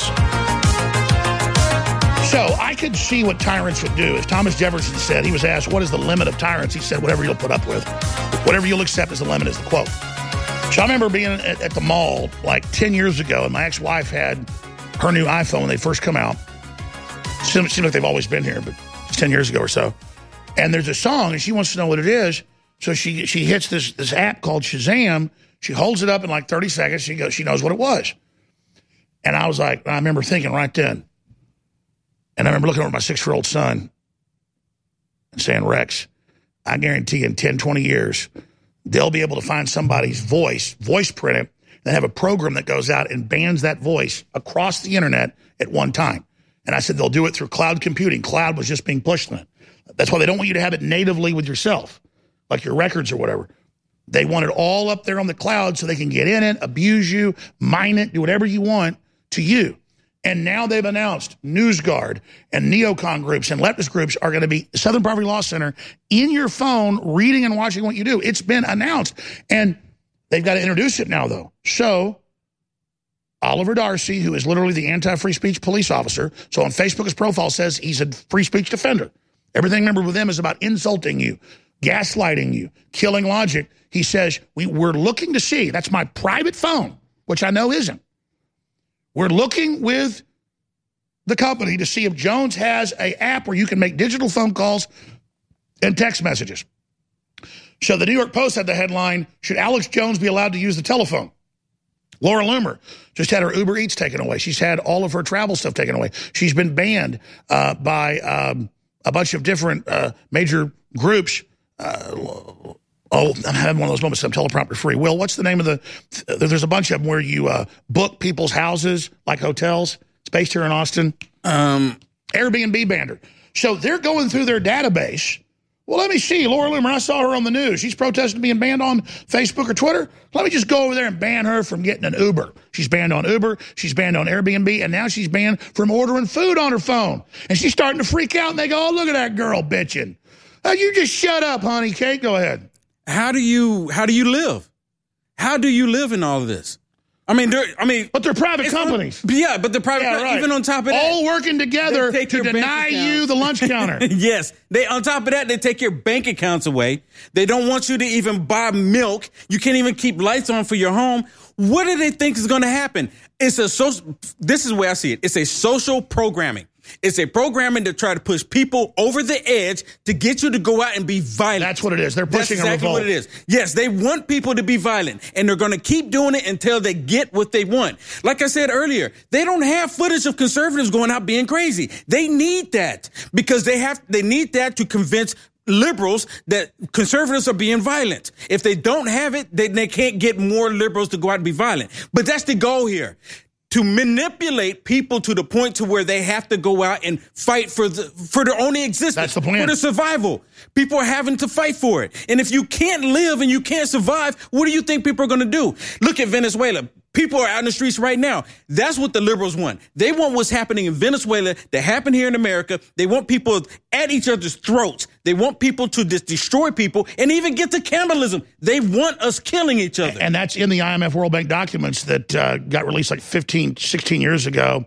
So I could see what tyrants would do. As Thomas Jefferson said, he was asked, what is the limit of tyrants? He said, whatever you'll put up with. Whatever you'll accept as the limit is the quote. So I remember being at the mall like 10 years ago, and my ex-wife had her new iPhone when they first come out. Seems like they've always been here, but it's 10 years ago or so. And there's a song, and she wants to know what it is. So she hits this app called Shazam. She holds it up in like 30 seconds. She knows what it was. And I was like, I remember thinking right then. And I remember looking over at my 6-year-old son and saying, Rex, I guarantee in 10, 20 years, they'll be able to find somebody's voice print it, and have a program that goes out and bans that voice across the internet at one time. And I said they'll do it through cloud computing. Cloud was just being pushed then. That's why they don't want you to have it natively with yourself, like your records or whatever. They want it all up there on the cloud so they can get in it, abuse you, mine it, do whatever you want to you. And now they've announced NewsGuard and neocon groups and leftist groups are going to be Southern Poverty Law Center in your phone, reading and watching what you do. It's been announced. And they've got to introduce it now, though. So Oliver Darcy, who is literally the anti-free speech police officer, so on Facebook his profile says he's a free speech defender. Everything, remember, with them is about insulting you, gaslighting you, killing logic. He says, we're looking to see, that's my private phone, which I know isn't. We're looking with the company to see if Jones has an app where you can make digital phone calls and text messages. So the New York Post had the headline, should Alex Jones be allowed to use the telephone? Laura Loomer just had her Uber Eats taken away. She's had all of her travel stuff taken away. She's been banned by a bunch of different major groups. I'm having one of those moments I'm teleprompter free. Will, what's the name of there's a bunch of them where you book people's houses like hotels. It's based here in Austin. Airbnb banned her. So they're going through their database. Well, let me see. Laura Loomer, I saw her on the news. She's protesting being banned on Facebook or Twitter. Let me just go over there and ban her from getting an Uber. She's banned on Uber. She's banned on Airbnb. And now she's banned from ordering food on her phone. And she's starting to freak out. And they go, oh, look at that girl bitching. You just shut up, honey. Kate, go ahead. How do you live? How do you live in all of this? But they're private companies. Yeah, but they're private. Yeah, right. Even on top of that, all working together to deny you the lunch counter. Yes, on top of that, they take your bank accounts away. They don't want you to even buy milk. You can't even keep lights on for your home. What do they think is going to happen? This is the way I see it. It's a social programming. It's a programming to try to push people over the edge to get you to go out and be violent. That's what it is. They're pushing a revolt. That's exactly what it is. Yes, they want people to be violent, and they're going to keep doing it until they get what they want. Like I said earlier, they don't have footage of conservatives going out being crazy. They need that because they need that to convince liberals that conservatives are being violent. If they don't have it, they can't get more liberals to go out and be violent. But that's the goal here. To manipulate people to the point to where they have to go out and fight for their own existence. That's the plan. For their survival. People are having to fight for it. And if you can't live and you can't survive, what do you think people are going to do? Look at Venezuela. People are out in the streets right now. That's what the liberals want. They want what's happening in Venezuela to happen here in America. They want people at each other's throats. They want people to destroy people and even get to cannibalism. They want us killing each other. And that's in the IMF World Bank documents that got released like 15, 16 years ago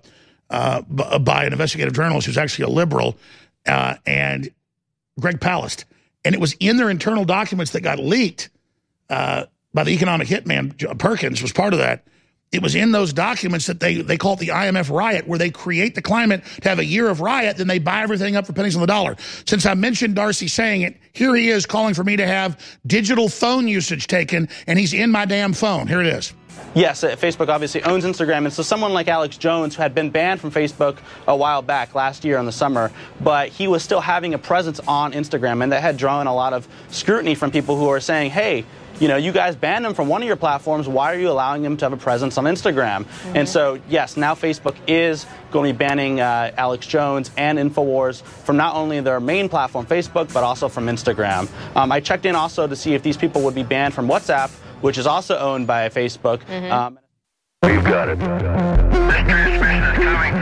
by an investigative journalist who's actually a liberal, and Greg Palast. And it was in their internal documents that got leaked by the economic hitman. Perkins was part of that. It was in those documents that they call it the IMF riot, where they create the climate to have a year of riot, then they buy everything up for pennies on the dollar. Since I mentioned Darcy saying it, here he is calling for me to have digital phone usage taken, and he's in my damn phone. Here it is. Yes, Facebook obviously owns Instagram, and so someone like Alex Jones, who had been banned from Facebook a while back, last year in the summer, but he was still having a presence on Instagram, and that had drawn a lot of scrutiny from people who are saying, hey, you know, you guys banned him from one of your platforms. Why are you allowing him to have a presence on Instagram? Mm-hmm. And so, yes, now Facebook is going to be banning Alex Jones and InfoWars from not only their main platform, Facebook, but also from Instagram. I checked in also to see if these people would be banned from WhatsApp, which is also owned by Facebook. Mm-hmm. We've got it. This transmission is coming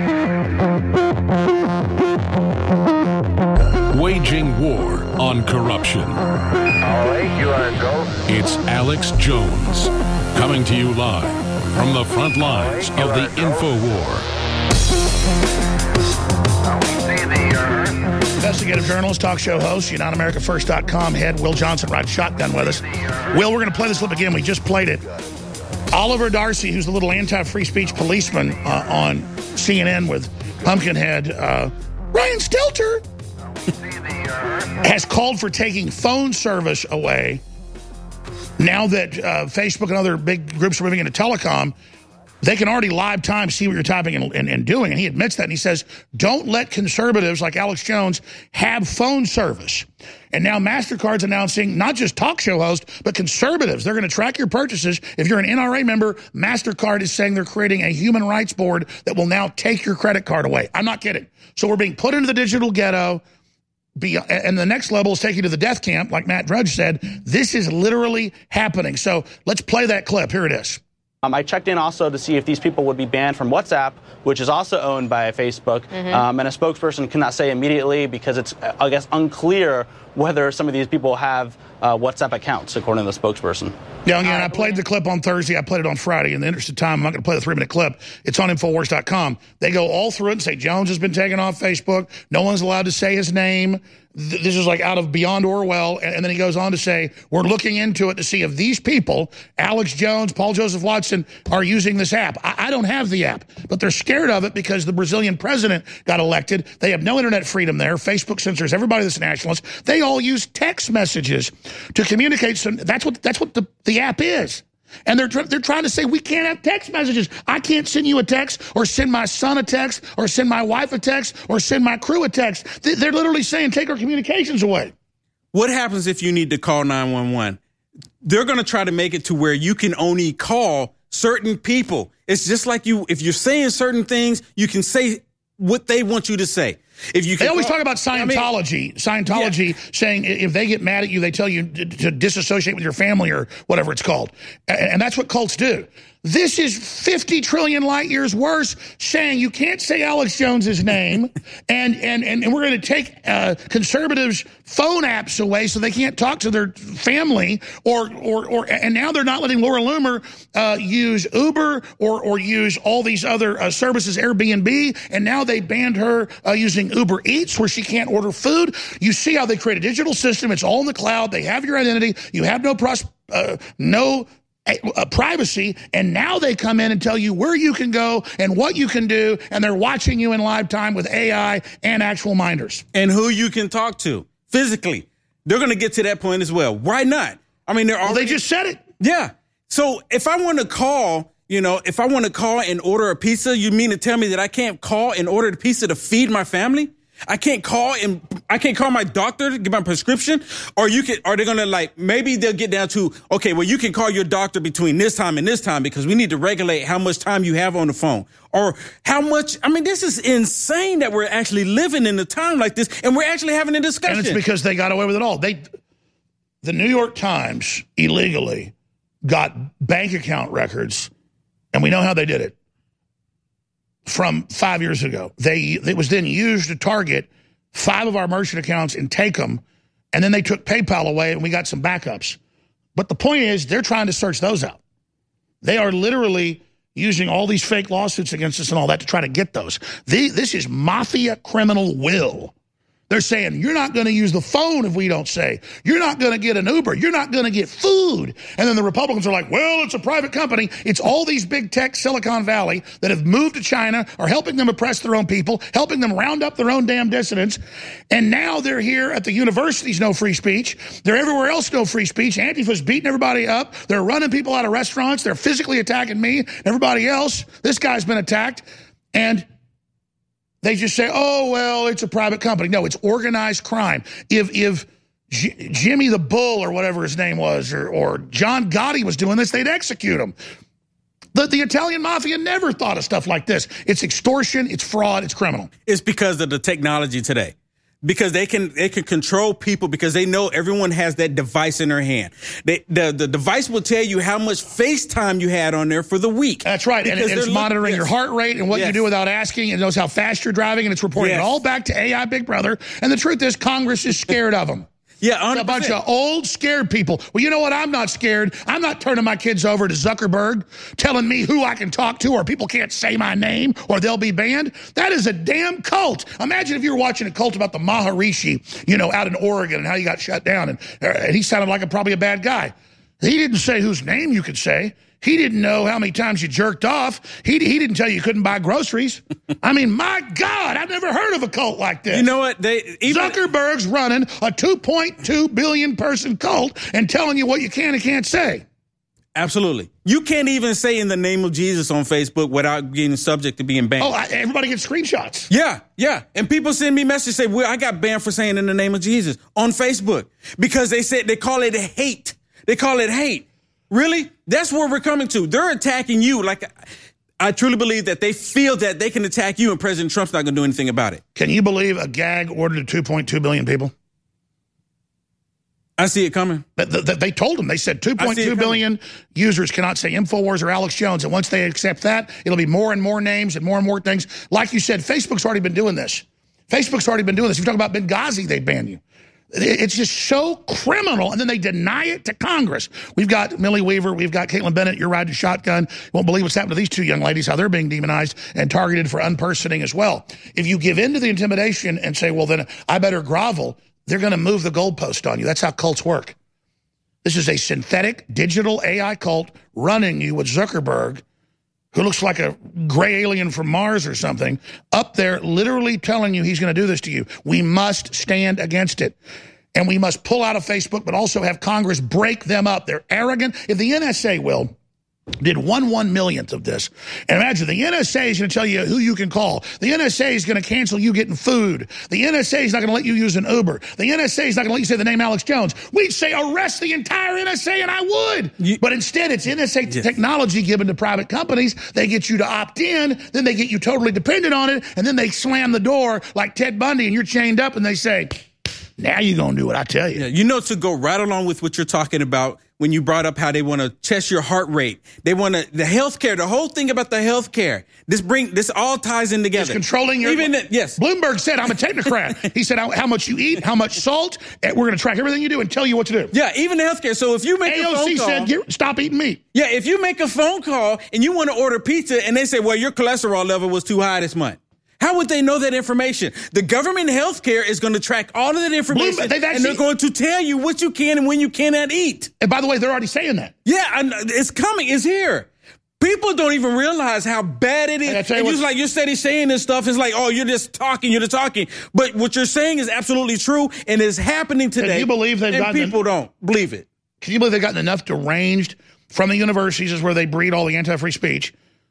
to you. Waging war on corruption. All right, you are go. It's Alex Jones, coming to you live from the front lines of the InfoWar. Investigative journalist, talk show host, UnitedAmericaFirst.com head Will Johnson rides shotgun with us. Will, we're going to play this clip again. We just played it. Oliver Darcy, who's the little anti-free speech policeman on CNN with Pumpkinhead, Ryan Stelter, has called for taking phone service away now that Facebook and other big groups are moving into telecom. They can already live time see what you're typing and doing, and he admits that, and he says, don't let conservatives like Alex Jones have phone service. And now MasterCard's announcing not just talk show hosts, but conservatives. They're going to track your purchases. If you're an NRA member, MasterCard is saying they're creating a human rights board that will now take your credit card away. I'm not kidding. So we're being put into the digital ghetto, and the next level is taking you to the death camp, like Matt Drudge said. This is literally happening. So let's play that clip. Here it is. I checked in also to see if these people would be banned from WhatsApp, which is also owned by Facebook. And a spokesperson cannot say immediately because it's, I guess, unclear whether some of these people have WhatsApp accounts, according to the spokesperson. Yeah, again, I played the clip on Thursday. I played it on Friday. In the interest of time, I'm not going to play the 3-minute clip. It's on Infowars.com. They go all through it and say Jones has been taken off Facebook. No one's allowed to say his name. This is like out of Beyond Orwell. And then he goes on to say, we're looking into it to see if these people, Alex Jones, Paul Joseph Watson, are using this app. I don't have the app, but they're scared of it because the Brazilian president got elected. They have no internet freedom there. Facebook censors everybody that's a nationalist. They all use text messages to communicate. So that's what the app is. And they're trying to say we can't have text messages. I can't send you a text or send my son a text or send my wife a text or send my crew a text. They're literally saying take our communications away. What happens if you need to call 911? They're going to try to make it to where you can only call certain people. It's just like if you're saying certain things, you can say what they want you to say. If you can they always talk about Scientology. Saying if they get mad at you, they tell you to disassociate with your family or whatever it's called. And that's what cults do. This is 50 trillion light years worse, saying you can't say Alex Jones's name, and we're going to take conservatives' phone apps away so they can't talk to their family, and now they're not letting Laura Loomer use Uber or use all these other services, Airbnb, and now they banned her using Uber Eats, where she can't order food. You see how they create a digital system. It's all in the cloud. They have your identity. You have no privacy, and now they come in and tell you where you can go and what you can do, and they're watching you in live time with AI and actual minders. And who you can talk to physically. They're going to get to that point as well. Why not? I mean, they just said it. Yeah. So if I want to call, if I want to call and order a pizza, you mean to tell me that I can't call and order the pizza to feed my family? I can't call my doctor to get my prescription, or are they going to maybe they'll get down to, okay, well, you can call your doctor between this time and this time because we need to regulate how much time you have on the phone or how much. I mean, this is insane that we're actually living in a time like this and we're actually having a discussion. And it's because they got away with it all. The New York Times illegally got bank account records, and we know how they did it. From 5 years ago. It was then used to target 5 of our merchant accounts and take them, and then they took PayPal away, and we got some backups. But the point is, they're trying to search those out. They are literally using all these fake lawsuits against us and all that to try to get those. This is mafia criminal will. They're saying, you're not going to use the phone if we don't say. You're not going to get an Uber. You're not going to get food. And then the Republicans are like, well, it's a private company. It's all these big tech, Silicon Valley, that have moved to China, are helping them oppress their own people, helping them round up their own damn dissidents. And now they're here at the universities, no free speech. They're everywhere else, no free speech. Antifa's beating everybody up. They're running people out of restaurants. They're physically attacking me, everybody else. This guy's been attacked. And they just say, oh, well, it's a private company. No, it's organized crime. If Jimmy the Bull or whatever his name was or John Gotti was doing this, they'd execute him. The Italian mafia never thought of stuff like this. It's extortion, it's fraud, it's criminal. It's because of the technology today. Because they can control people because they know everyone has that device in their hand. The device will tell you how much FaceTime you had on there for the week. That's right. And it's monitoring your heart rate and what you do without asking. It knows how fast you're driving, and it's reporting it all back to AI Big Brother. And the truth is, Congress is scared of them. Yeah, 100%. A bunch of old, scared people. Well, you know what? I'm not scared. I'm not turning my kids over to Zuckerberg, telling me who I can talk to, or people can't say my name, or they'll be banned. That is a damn cult. Imagine if you were watching a cult about the Maharishi, out in Oregon, and how he got shut down, and he sounded like probably a bad guy. He didn't say whose name you could say. He didn't know how many times you jerked off. He didn't tell you couldn't buy groceries. I mean, my God, I've never heard of a cult like this. You know what? Zuckerberg's running a 2.2 billion person cult and telling you what you can and can't say. Absolutely. You can't even say in the name of Jesus on Facebook without getting subject to being banned. Oh, everybody gets screenshots. Yeah. And people send me messages say, well, I got banned for saying in the name of Jesus on Facebook because they call it hate. They call it hate. Really? That's where we're coming to. They're attacking you. Like, I truly believe that they feel that they can attack you and President Trump's not going to do anything about it. Can you believe a gag ordered to 2.2 billion people? I see it coming. They told them. They said 2.2 billion users cannot say InfoWars or Alex Jones. And once they accept that, it'll be more and more names and more things. Like you said, Facebook's already been doing this. If you talk about Benghazi, they ban you. It's just so criminal. And then they deny it to Congress. We've got Millie Weaver. We've got Caitlin Bennett. You're riding shotgun. You won't believe what's happened to these two young ladies, how they're being demonized and targeted for unpersoning as well. If you give in to the intimidation and say, well, then I better grovel, they're going to move the goalpost on you. That's how cults work. This is a synthetic digital AI cult running you with Zuckerberg, who looks like a gray alien from Mars or something, up there literally telling you he's going to do this to you. We must stand against it. And we must pull out of Facebook, but also have Congress break them up. They're arrogant. If the NSA, did 1/1,000,000th of this. And imagine, the NSA is going to tell you who you can call. The NSA is going to cancel you getting food. The NSA is not going to let you use an Uber. The NSA is not going to let you say the name Alex Jones. We'd say arrest the entire NSA, and I would. But instead, it's NSA technology given to private companies. They get you to opt in, then they get you totally dependent on it, and then they slam the door like Ted Bundy, and you're chained up, and they say, now you're going to do what I tell you. Yeah, to go right along with what you're talking about, when you brought up how they want to test your heart rate. They want to, the healthcare, the whole thing about the healthcare. This all ties in together. It's controlling your, yes. Bloomberg said, I'm a technocrat. He said, how much you eat, how much salt, and we're going to track everything you do and tell you what to do. Yeah, even the healthcare. So if you make a phone call. AOC said, stop eating meat. Yeah, if you make a phone call and you want to order pizza and they say, well, your cholesterol level was too high this month. How would they know that information? The government health care is going to track all of that information, and they're going to tell you what you can and when you cannot eat. And by the way, they're already saying that. Yeah, it's coming. It's here. People don't even realize how bad it is. And just like you're steady saying this stuff, it's like, oh, you're just talking. But what you're saying is absolutely true, and it's happening today. Can you believe they've gotten... people don't believe it. Can you believe they've gotten enough deranged from the universities is where they breed all the anti-free speech?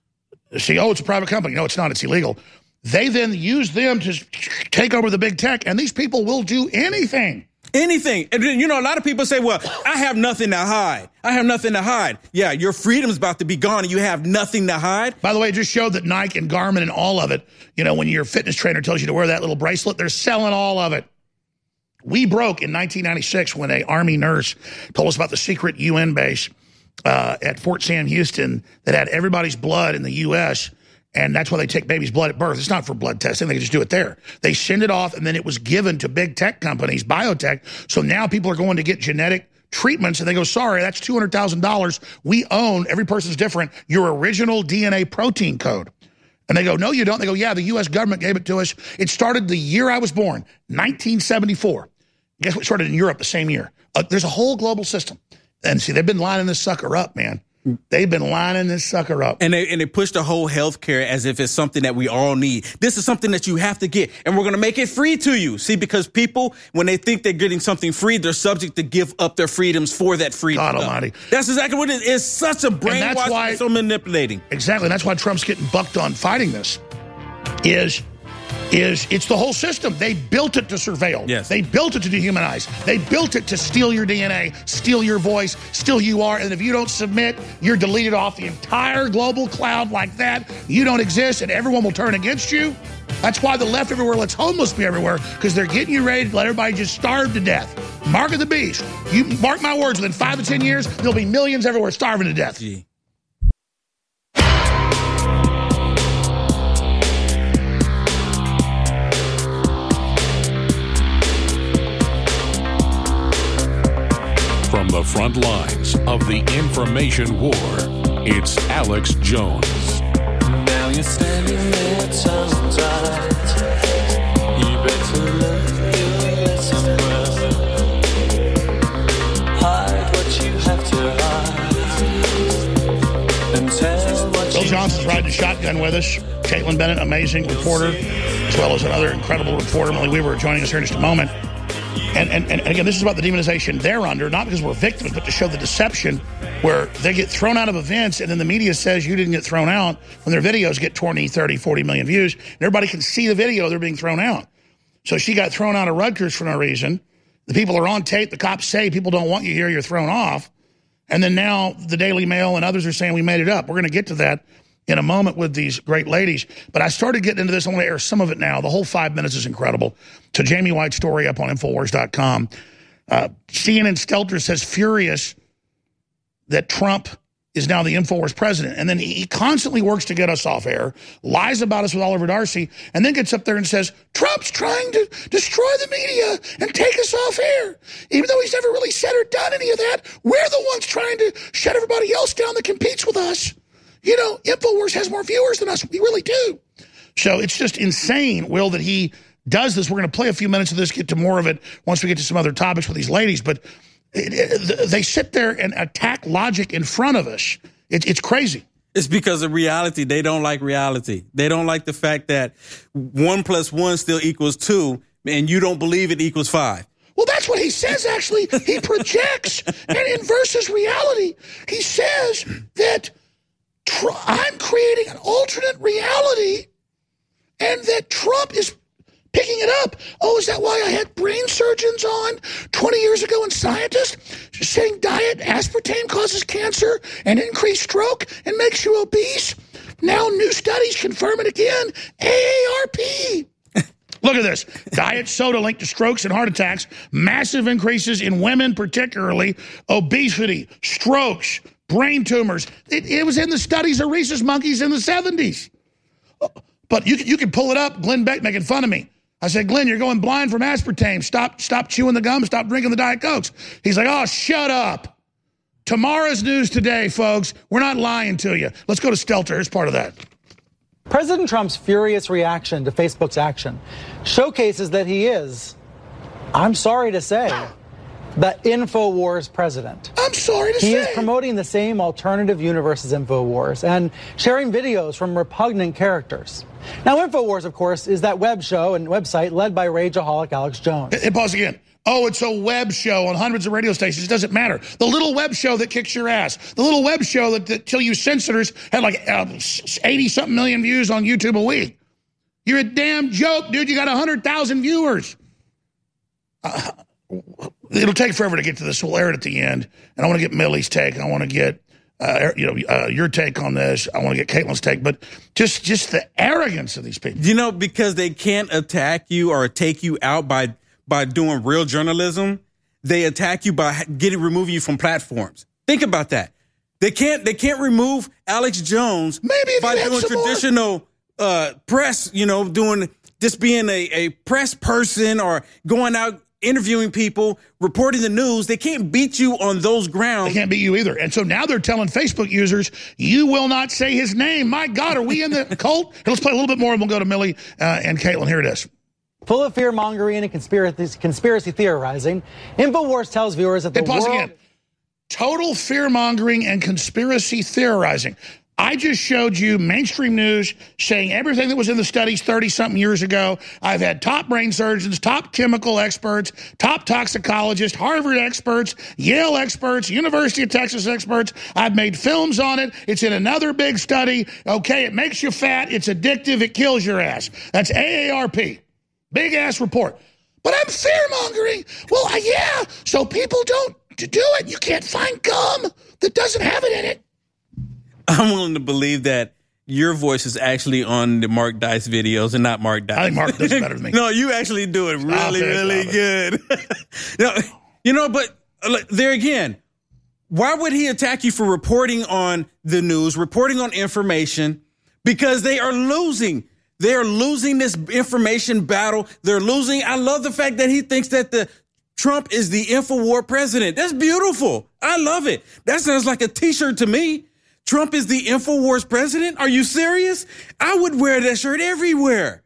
See, it's a private company. No, it's not. It's illegal. They then use them to take over the big tech, and these people will do anything. Anything. And a lot of people say, well, I have nothing to hide. Yeah, your freedom's about to be gone, and you have nothing to hide. By the way, it just showed that Nike and Garmin and all of it, when your fitness trainer tells you to wear that little bracelet, they're selling all of it. We broke in 1996 when an Army nurse told us about the secret UN base at Fort Sam Houston that had everybody's blood in the U.S., and that's why they take babies' blood at birth. It's not for blood testing. They can just do it there. They send it off, and then it was given to big tech companies, biotech. So now people are going to get genetic treatments, and they go, sorry, that's $200,000. We own, every person's different, your original DNA protein code. And they go, no, you don't. They go, yeah, the U.S. government gave it to us. It started the year I was born, 1974. Guess what started in Europe the same year? There's a whole global system. And see, they've been lining this sucker up, man. They've been lining this sucker up. And they push the whole health care as if it's something that we all need. This is something that you have to get, and we're going to make it free to you. See, because people, when they think they're getting something free, they're subject to give up their freedoms for that freedom. God almighty. That's exactly what it is. It's such a brainwash and so manipulating. Exactly. That's why Trump's getting bucked on fighting this, is it's the whole system. They built it to surveil. Yes. They built it to dehumanize. They built it to steal your DNA, steal your voice, steal who you are, and if you don't submit, you're deleted off the entire global cloud like that. You don't exist, and everyone will turn against you. That's why the left everywhere lets homeless be everywhere, because they're getting you ready to let everybody just starve to death. Mark of the beast. You mark my words, within 5 to 10 years, there'll be millions everywhere starving to death. Gee. From the front lines of the information war, it's Alex Jones. Now you're standing there tongue-tied. You better look your lesson well. Hide what you have to hide. And tell what Bill Johnson's riding shotgun with us. Caitlin Bennett, amazing reporter, as well as another incredible reporter, Millie Weaver, joining us here in just a moment. And again, this is about the demonization they're under, not because we're victims, but to show the deception where they get thrown out of events and then the media says you didn't get thrown out when their videos get 20, 30, 40 million views. And everybody can see the video they're being thrown out. So she got thrown out of Rutgers for no reason. The people are on tape. The cops say people don't want you here. You're thrown off. And then now the Daily Mail and others are saying we made it up. We're going to get to that in a moment with these great ladies. But I started getting into this. I want to air some of it now. The whole 5 minutes is incredible. To Jamie White's story up on Infowars.com. CNN Stelter says furious that Trump is now the Infowars president. And then he constantly works to get us off air, lies about us with Oliver Darcy, and then gets up there and says, Trump's trying to destroy the media and take us off air. Even though he's never really said or done any of that, we're the ones trying to shut everybody else down that competes with us. You know, Infowars has more viewers than us. We really do. So it's just insane, Will, that he does this. We're going to play a few minutes of this, get to more of it once we get to some other topics with these ladies. But they sit there and attack logic in front of us. It's crazy. It's because of reality. They don't like reality. They don't like the fact that 1 + 1 still equals 2, and you don't believe it equals 5. Well, that's what he says, actually. He projects and inverses reality. He says that I'm creating an alternate reality and that Trump is picking it up. Oh, is that why I had brain surgeons on 20 years ago and scientists saying diet aspartame causes cancer and increased stroke and makes you obese? Now new studies confirm it again. AARP. Look at this. Diet soda linked to strokes and heart attacks. Massive increases in women, particularly obesity, strokes, brain tumors. It was in the studies of rhesus monkeys in the 70s. But you can pull it up. Glenn Beck making fun of me. I said, Glenn, you're going blind from aspartame. Stop chewing the gum. Stop drinking the Diet Cokes. He's like, oh, shut up. Tomorrow's news today, folks. We're not lying to you. Let's go to Stelter. Here's part of that. President Trump's furious reaction to Facebook's action showcases that he is, I'm sorry to say, the InfoWars president. I'm sorry to say. He is promoting the same alternative universe as InfoWars and sharing videos from repugnant characters. Now, InfoWars, of course, is that web show and website led by rageaholic Alex Jones. And pause again. Oh, it's a web show on hundreds of radio stations. It doesn't matter. The little web show that kicks your ass. The little web show that till you censors had like 80-something million views on YouTube a week. You're a damn joke, dude. You got 100,000 viewers. It'll take forever to get to this. We'll air it at the end. And I want to get Millie's take. I want to get your take on this. I want to get Caitlin's take. But just the arrogance of these people. You know, because they can't attack you or take you out by doing real journalism, they attack you by removing you from platforms. Think about that. They can't remove Alex Jones by doing traditional press, doing just being a press person or going out interviewing people, reporting the news. They can't beat you on those grounds. They can't beat you either. And so now they're telling Facebook users, you will not say his name. My God, are we in the cult? Here, let's play a little bit more and we'll go to Millie and Caitlin. Here it is. Full of fear-mongering and conspiracy theorizing, InfoWars tells viewers that the world... Again. Total fear-mongering and conspiracy theorizing. I just showed you mainstream news saying everything that was in the studies 30-something years ago. I've had top brain surgeons, top chemical experts, top toxicologists, Harvard experts, Yale experts, University of Texas experts. I've made films on it. It's in another big study. Okay, it makes you fat. It's addictive. It kills your ass. That's AARP. Big-ass report. But I'm fear-mongering. Well, yeah, so people don't do it. You can't find gum that doesn't have it in it. I'm willing to believe that your voice is actually on the Mark Dice videos and not Mark Dice. I think Mark does it better than me. No, you actually do it really good. But there again, why would he attack you for reporting on the news, reporting on information? Because they are losing. They are losing this information battle. They're losing. I love the fact that he thinks that Trump is the InfoWar president. That's beautiful. I love it. That sounds like a T-shirt to me. Trump is the InfoWars president? Are you serious? I would wear that shirt everywhere.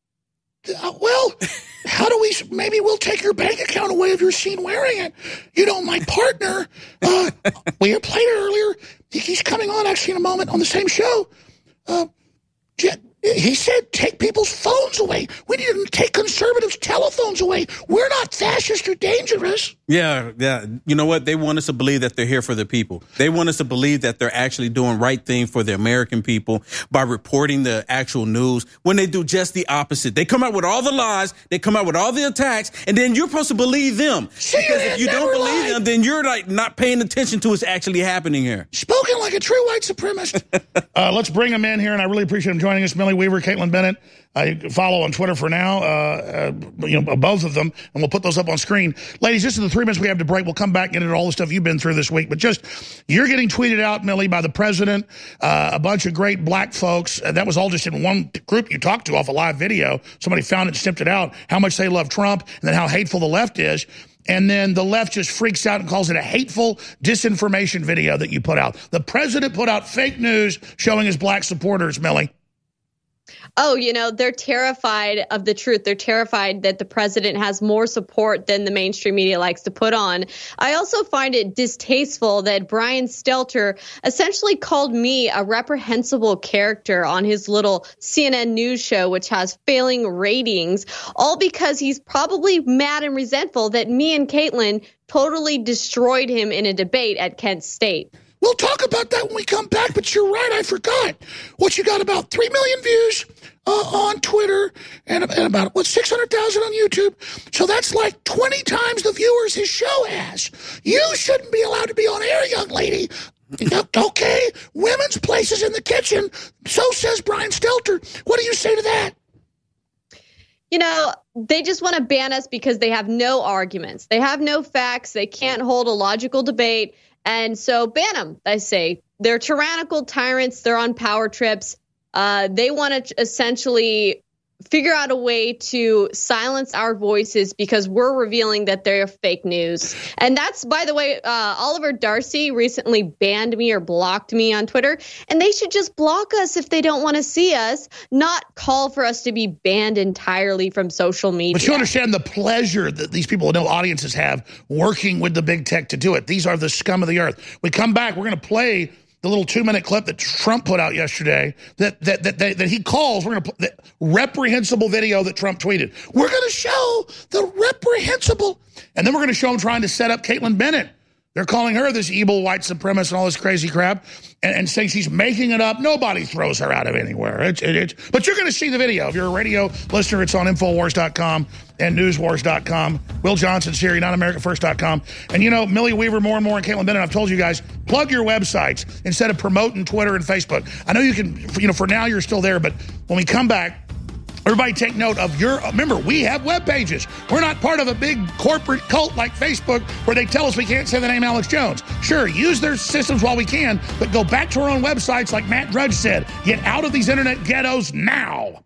Well, how do maybe we'll take your bank account away if you're seen wearing it. My partner, we played it earlier. He's coming on actually in a moment on the same show. He said, take people's phones away. We need to take conservatives' telephones away. We're not fascist or dangerous. Yeah. You know what? They want us to believe that they're here for the people. They want us to believe that they're actually doing right thing for the American people by reporting the actual news when they do just the opposite. They come out with all the lies, they come out with all the attacks, and then you're supposed to believe them. Because if you don't believe them, then you're like not paying attention to what's actually happening here. Spoken like a true white supremacist. Let's bring him in here, and I really appreciate him joining us. Millie Weaver, Caitlin Bennett. You can follow on Twitter for now, both of them, and we'll put those up on screen. Ladies, this is the 3 minutes we have to break. We'll come back and get into all the stuff you've been through this week. But just, you're getting tweeted out, Millie, by the president, a bunch of great black folks. That was all just in one group you talked to off a live video. Somebody found it and snipped it out, how much they love Trump, and then how hateful the left is. And then the left just freaks out and calls it a hateful disinformation video that you put out. The president put out fake news showing his black supporters, Millie. Oh, they're terrified of the truth. They're terrified that the president has more support than the mainstream media likes to put on. I also find it distasteful that Brian Stelter essentially called me a reprehensible character on his little CNN news show, which has failing ratings, all because he's probably mad and resentful that me and Caitlin totally destroyed him in a debate at Kent State. We'll talk about that when we come back, but you're right, I forgot. What, you got about 3 million views on Twitter and about, 600,000 on YouTube? So that's like 20 times the viewers his show has. You shouldn't be allowed to be on air, young lady. Okay, women's places in the kitchen. So says Brian Stelter. What do you say to that? They just want to ban us because they have no arguments. They have no facts. They can't hold a logical debate. And so ban them, I say. They're tyrannical tyrants. They're on power trips. They want to essentially figure out a way to silence our voices because we're revealing that they're fake news. And that's, by the way, Oliver Darcy recently banned me or blocked me on Twitter. And they should just block us if they don't want to see us, not call for us to be banned entirely from social media. But you understand the pleasure that these people with no audiences have working with the big tech to do it. These are the scum of the earth. We come back, we're going to play the little 2-minute clip that Trump put out yesterday that he calls, we're going to play the reprehensible video that Trump tweeted. We're going to show the reprehensible, and then we're going to show him trying to set up Caitlin Bennett. They're calling her this evil white supremacist and all this crazy crap and saying she's making it up. Nobody throws her out of anywhere. But you're going to see the video. If you're a radio listener, it's on Infowars.com and Newswars.com. Will Johnson, Siri, NotAmericaFirst.com. And, Millie Weaver more and more and Caitlin Bennett, I've told you guys, plug your websites instead of promoting Twitter and Facebook. I know you can, for now you're still there, but when we come back, everybody take note of remember, we have web pages. We're not part of a big corporate cult like Facebook where they tell us we can't say the name Alex Jones. Sure, use their systems while we can, but go back to our own websites like Matt Drudge said. Get out of these internet ghettos now.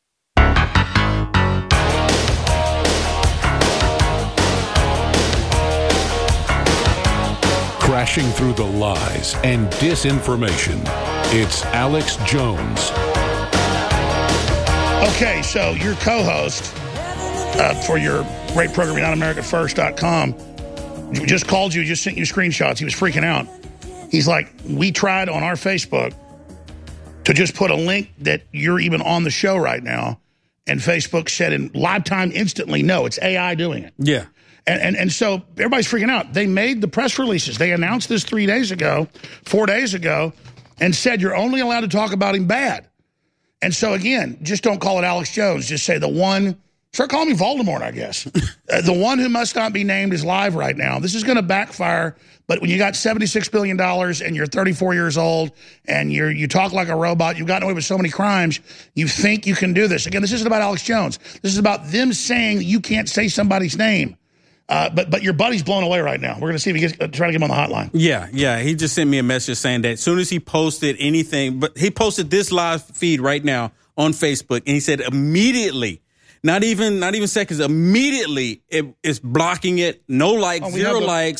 Crashing through the lies and disinformation. It's Alex Jones. Okay, so your co-host for your great program, NotAmericaFirst.com, just called you, just sent you screenshots. He was freaking out. He's like, we tried on our Facebook to just put a link that you're even on the show right now, and Facebook said in live time instantly, no, it's AI doing it. Yeah. And so everybody's freaking out. They made the press releases. They announced this 4 days ago, and said you're only allowed to talk about him bad. And so, again, just don't call it Alex Jones. Just say the one, start calling me Voldemort, I guess. The one who must not be named is live right now. This is going to backfire. But when you got $76 billion and you're 34 years old and you talk like a robot, you've gotten away with so many crimes, you think you can do this. Again, this isn't about Alex Jones. This is about them saying you can't say somebody's name. But your buddy's blown away right now. We're going to see if he gets try to get him on the hotline. Yeah. He just sent me a message saying that as soon as he posted anything, but he posted this live feed right now on Facebook, and he said immediately, not even seconds, immediately it's blocking it. No likes, 0 likes.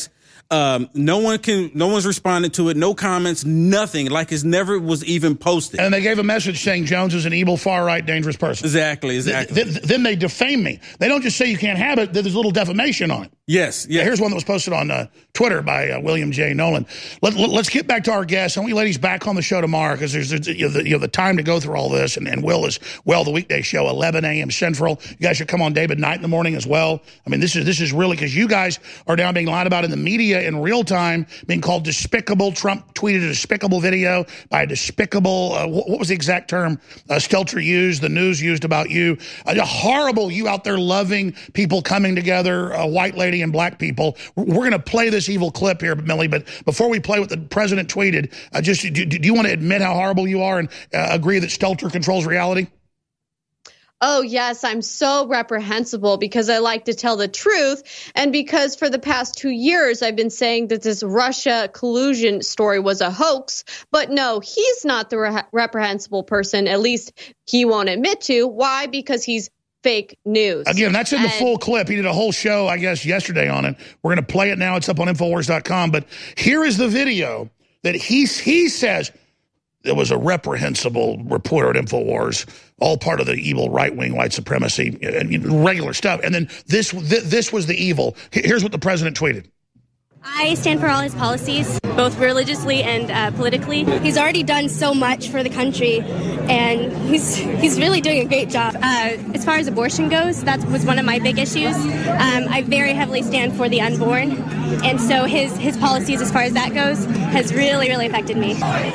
No one's responded to it. No comments, nothing. Like it's never was even posted. And they gave a message saying Jones is an evil, far-right, dangerous person. Exactly. Then they defame me. They don't just say you can't have it. There's a little defamation on it. Yes. Here's one that was posted on Twitter by William J. Nolan. Let's get back to our guests. I want you ladies back on the show tomorrow because there's the time to go through all this. And Will is, the weekday show, 11 a.m. Central. You guys should come on David Knight in the morning as well. I mean, this is really because you guys are now being lied about in the media in real time, being called despicable. Trump tweeted a despicable video by a despicable, what was the exact term Stelter used, the news used about you? Horrible, you out there loving people coming together, white lady and black people. We're going to play this evil clip here, Millie, but before we play what the president tweeted, do you want to admit how horrible you are and agree that Stelter controls reality? Oh, yes, I'm so reprehensible because I like to tell the truth. And because for the past 2 years, I've been saying that this Russia collusion story was a hoax. But no, he's not the reprehensible person. At least he won't admit to. Why? Because he's fake news. Again, that's in the full clip. He did a whole show, I guess, yesterday on it. We're going to play it now. It's up on Infowars.com. But here is the video that he says there was a reprehensible reporter at Infowars, all part of the evil right-wing white supremacy, regular stuff. And then this was the evil. Here's what the president tweeted. I stand for all his policies, both religiously and politically. He's already done so much for the country, and he's really doing a great job. As far as abortion goes, that was one of my big issues. I very heavily stand for the unborn, and so his policies as far as that goes has really, really affected me.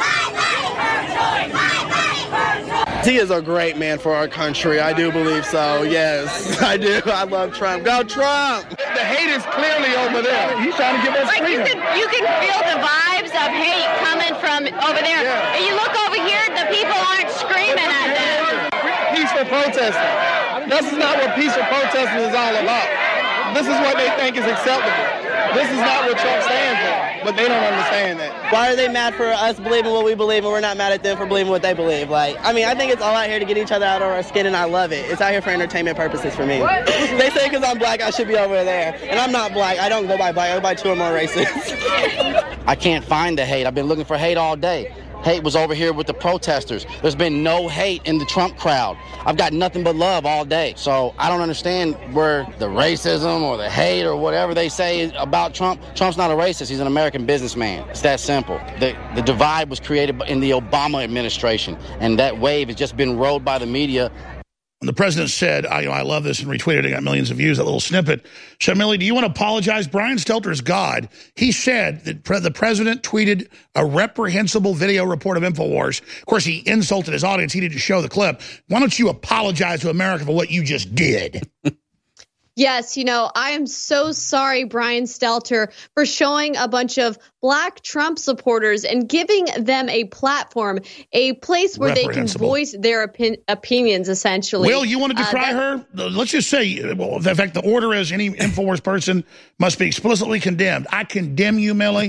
He is a great man for our country. I do believe so. Yes, I do. I love Trump. Go Trump! The hate is clearly over there. He's trying to give us freedom. You can feel the vibes of hate coming from over there. Yeah. And you look over here, the people aren't screaming at them. Peaceful protesting. This is not what peaceful protesting is all about. This is what they think is acceptable. This is not what Trump stands for, but they don't understand that. Why are they mad for us believing what we believe and we're not mad at them for believing what they believe? I think it's all out here to get each other out of our skin, and I love it. It's out here for entertainment purposes for me. They say because I'm black, I should be over there. And I'm not black. I don't go by black. I go by two or more races. I can't find the hate. I've been looking for hate all day. Hate was over here with the protesters. There's been no hate in the Trump crowd. I've got nothing but love all day. So I don't understand where the racism or the hate or whatever they say about Trump. Trump's not a racist. He's an American businessman. It's that simple. The divide was created in the Obama administration, and that wave has just been rode by the media. And the president said, I love this, and retweeted it, got millions of views, that little snippet. Said, Millie, do you want to apologize? Brian Stelter is God. He said that the president tweeted a reprehensible video report of Infowars. Of course, he insulted his audience. He didn't show the clip. Why don't you apologize to America for what you just did? Yes, I am so sorry, Brian Stelter, for showing a bunch of black Trump supporters and giving them a platform, a place where they can voice their opinions, essentially. Will, you want to decry her? Let's just say, well, in fact, the order is any Infowars person must be explicitly condemned. I condemn you, Millie.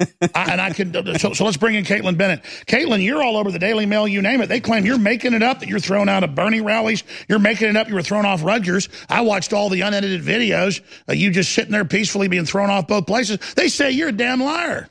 So let's bring in Caitlin Bennett. Caitlin, you're all over the Daily Mail, you name it. They claim you're making it up, that you're thrown out of Bernie rallies. You're making it up you were thrown off Rutgers. I watched all the unedited videos. You just sitting there peacefully being thrown off both places. They say you're a damn liar.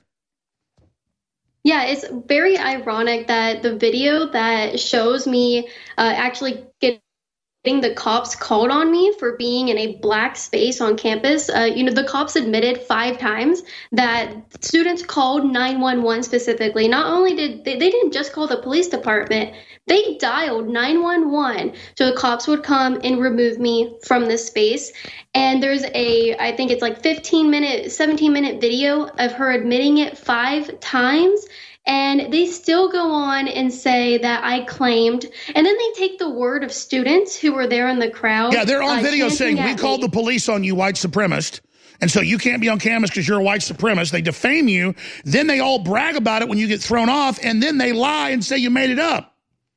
Yeah, it's very ironic that the video that shows me actually getting the cops called on me for being in a black space on campus. The cops admitted 5 times that students called 911 specifically. Not only did they didn't just call the police department, they dialed 911 so the cops would come and remove me from this space. And there's I think it's like 17-minute video of her admitting it 5 times. And they still go on and say that I claimed, and then they take the word of students who were there in the crowd. Yeah, they're on video saying, we called the police on you, white supremacist, and so you can't be on campus because you're a white supremacist. They defame you. Then they all brag about it when you get thrown off, and then they lie and say you made it up.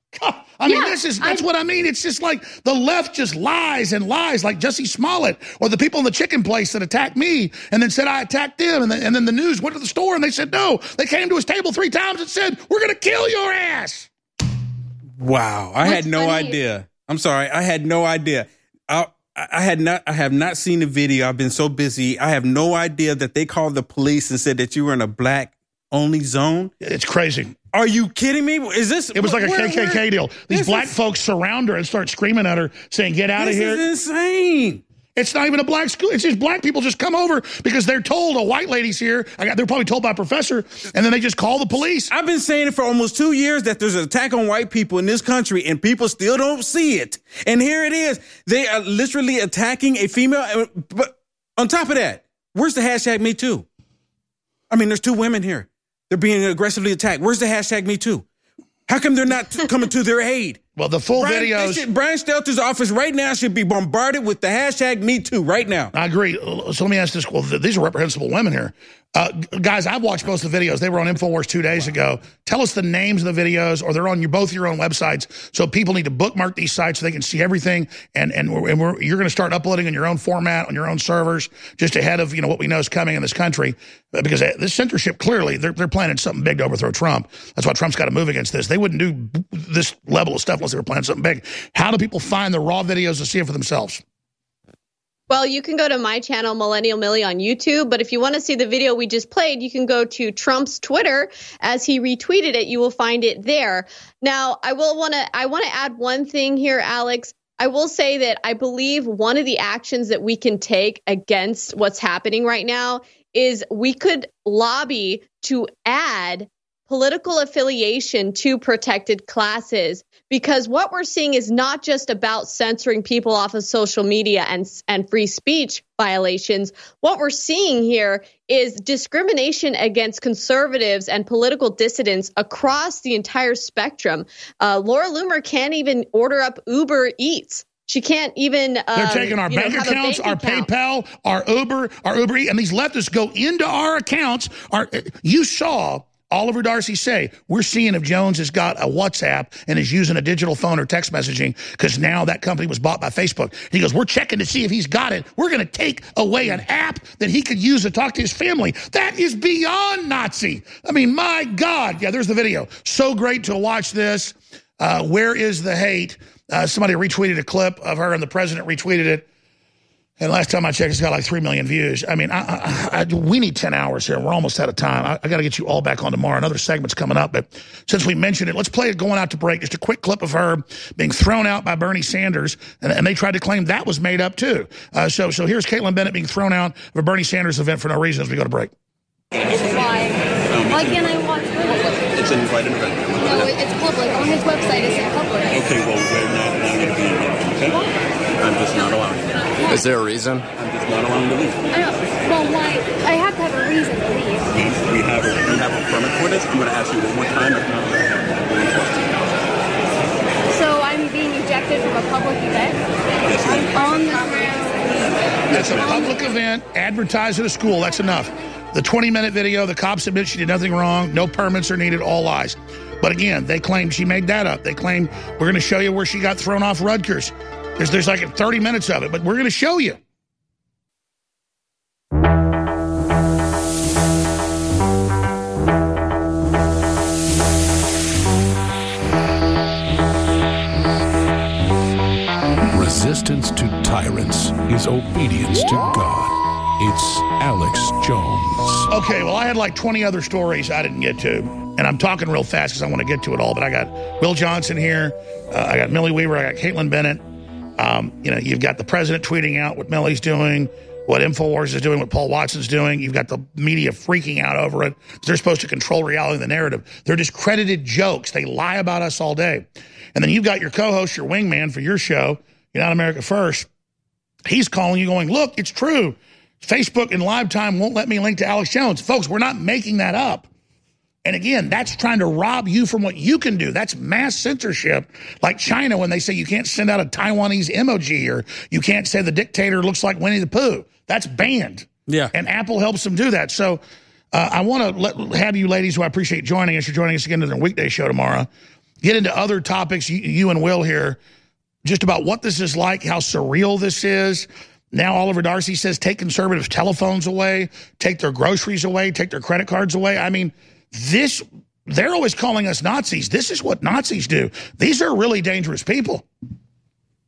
That's what I mean. It's just like the left just lies and lies, like Jussie Smollett or the people in the chicken place that attacked me and then said I attacked them. And then the news went to the store and they said, no, they came to his table 3 times and said, we're going to kill your ass. Wow. I had no idea. I'm sorry. I had no idea. I have not seen the video. I've been so busy. I have no idea that they called the police and said that you were in a black-only zone. It's crazy. Are you kidding me? Is this? It was like a KKK deal. These black folks surround her and start screaming at her, saying, "Get out of here!" This is insane. It's not even a black school. It's just black people just come over because they're told a white lady's here. They're probably told by a professor, and then they just call the police. I've been saying it for almost 2 years that there's an attack on white people in this country, and people still don't see it. And here it is. They are literally attacking a female. But on top of that, where's the hashtag Me Too? I mean, there's 2 women here. They're being aggressively attacked. Where's the hashtag Me Too? How come they're not coming to their aid? Well, the full videos. Brian Stelter's office right now should be bombarded with the hashtag Me Too right now. I agree. So let me ask this. Well, these are reprehensible women here. Guys, I've watched most of the videos. They were on InfoWars 2 days ago. Tell us the names of the videos, or they're on both your own websites. So people need to bookmark these sites so they can see everything. And you're going to start uploading in your own format, on your own servers, just ahead of what we know is coming in this country. Because this censorship, clearly, they're planning something big to overthrow Trump. That's why Trump's got to move against this. They wouldn't do this level of stuff unless they were planning something big. How do people find the raw videos to see it for themselves? Well, you can go to my channel, Millennial Millie, on YouTube. But if you want to see the video we just played, you can go to Trump's Twitter. As he retweeted it, you will find it there. Now, I want to add one thing here, Alex. I will say that I believe one of the actions that we can take against what's happening right now is we could lobby to add political affiliation to protected classes, because what we're seeing is not just about censoring people off of social media and free speech violations. What we're seeing here is discrimination against conservatives and political dissidents across the entire spectrum. Laura Loomer can't even order up Uber Eats. She can't even. They're taking our bank accounts, our PayPal, our Uber Eats, and these leftists go into our accounts. You saw Oliver Darcy say, we're seeing if Jones has got a WhatsApp and is using a digital phone or text messaging, because now that company was bought by Facebook. He goes, we're checking to see if he's got it. We're going to take away an app that he could use to talk to his family. That is beyond Nazi. I mean, my God. Yeah, there's the video. So great to watch this. Where is the hate? Somebody retweeted a clip of her, and the president retweeted it. And last time I checked, it's got like 3 million views. I mean, we need 10 hours here. We're almost out of time. I got to get you all back on tomorrow. Another segment's coming up. But since we mentioned it, let's play it going out to break. Just a quick clip of her being thrown out by Bernie Sanders. And they tried to claim that was made up, too. So here's Caitlin Bennett being thrown out of a Bernie Sanders event for no reason as we go to break. Why can't I watch it? It's in private event. No, it's public. On his website, it's public. Okay, well, we're not allowing you to be in here, okay? I'm just not allowing you. Is there a reason? I'm just not allowing you to leave. I don't. Well, why? I have to have a reason to leave. Okay, we have a permit for this. I'm going to ask you one more time. If not, So I'm being ejected from a public event? Yes, I'm on the ground. That's a public event, advertised at a school. That's enough. The 20-minute video, the cops admit she did nothing wrong. No permits are needed, all lies. But again, they claim she made that up. They claim we're going to show you where she got thrown off Rutgers. There's like 30 minutes of it, but we're going to show you. Resistance to tyrants is obedience to God. It's Alex Jones. Okay, well, I had like 20 other stories I didn't get to. And I'm talking real fast because I want to get to it all. But I got Will Johnson here. I got Millie Weaver. I got Caitlin Bennett. You've got the president tweeting out what Millie's doing, what InfoWars is doing, what Paul Watson's doing. You've got the media freaking out over it. They're supposed to control reality and the narrative. They're discredited jokes. They lie about us all day. And then you've got your co-host, your wingman for your show, United America First. He's calling you going, look, it's true. Facebook in live time won't let me link to Alex Jones. Folks, we're not making that up. And again, that's trying to rob you from what you can do. That's mass censorship, like China when they say you can't send out a Taiwanese emoji or you can't say the dictator looks like Winnie the Pooh. That's banned. Yeah. And Apple helps them do that. So I want to have you ladies, who I appreciate joining us, you're joining us again to the weekday show tomorrow, get into other topics, you and Will here, just about what this is like, how surreal this is. Now Oliver Darcy says take conservatives' telephones away, take their groceries away, take their credit cards away. I mean, they're always calling us Nazis. This is what Nazis do. These are really dangerous people.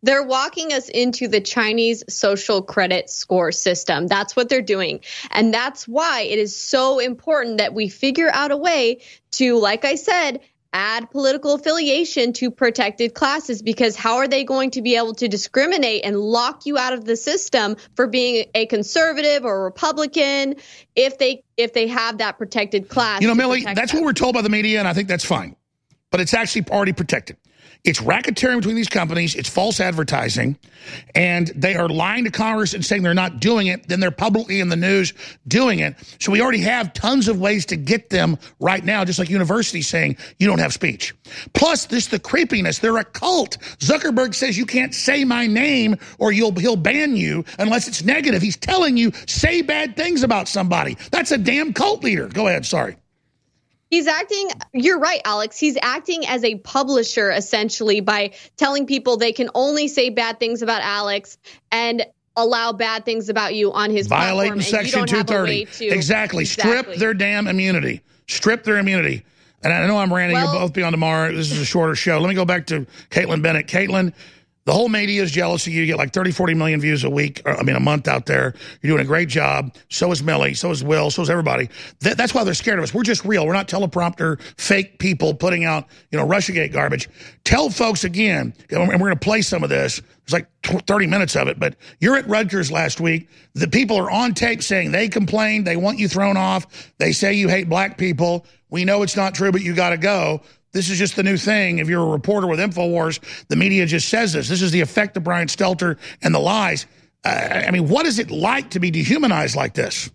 They're walking us into the Chinese social credit score system. That's what they're doing. And that's why it is so important that we figure out a way to, like I said, add political affiliation to protected classes, because how are they going to be able to discriminate and lock you out of the system for being a conservative or a Republican if they have that protected class? You know, Millie, that's what we're told by the media, and I think that's fine. But it's actually already protected. It's racketeering between these companies. It's false advertising. And they are lying to Congress and saying they're not doing it. Then they're publicly in the news doing it. So we already have tons of ways to get them right now, just like universities saying you don't have speech. Plus, the creepiness. They're a cult. Zuckerberg says you can't say my name or he'll ban you unless it's negative. He's telling you, say bad things about somebody. That's a damn cult leader. Go ahead. Sorry. He's acting, you're right, Alex. He's acting as a publisher, essentially, by telling people they can only say bad things about Alex and allow bad things about you on his Violating platform. Section 230. Exactly. Strip their damn immunity. Strip their immunity. And I know I'm ranting. You'll both be on tomorrow. This is a shorter show. Let me go back to Caitlin Bennett. Caitlin, the whole media is jealous of you. You get like 30, 40 million views a week, a month out there. You're doing a great job. So is Millie. So is Will. So is everybody. That's why they're scared of us. We're just real. We're not teleprompter, fake people putting out, Russiagate garbage. Tell folks again, and we're going to play some of this. There's like 30 minutes of it, but you're at Rutgers last week. The people are on tape saying they complained. They want you thrown off. They say you hate black people. We know it's not true, but you got to go. This is just the new thing. If you're a reporter with InfoWars, the media just says this. This is the effect of Brian Stelter and the lies. I mean, what is it like to be dehumanized like this?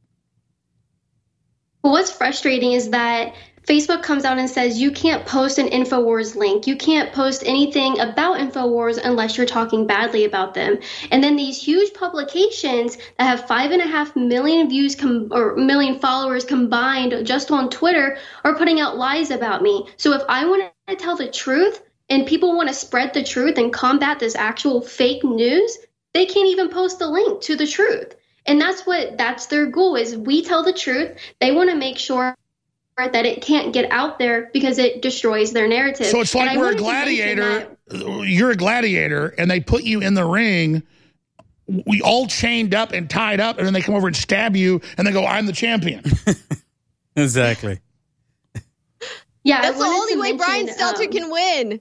Well, what's frustrating is that Facebook comes out and says you can't post an InfoWars link. You can't post anything about InfoWars unless you're talking badly about them. And then these huge publications that have 5.5 million views or million followers combined just on Twitter are putting out lies about me. So if I want to tell the truth and people want to spread the truth and combat this actual fake news, they can't even post the link to the truth. And that's their goal, is we tell the truth. They want to make sure that it can't get out there because it destroys their narrative. So it's like we're a gladiator. You're a gladiator, and they put you in the ring. We all chained up and tied up, and then they come over and stab you, and they go, "I'm the champion." Exactly. Yeah, that's the only way Brian Stelter can win.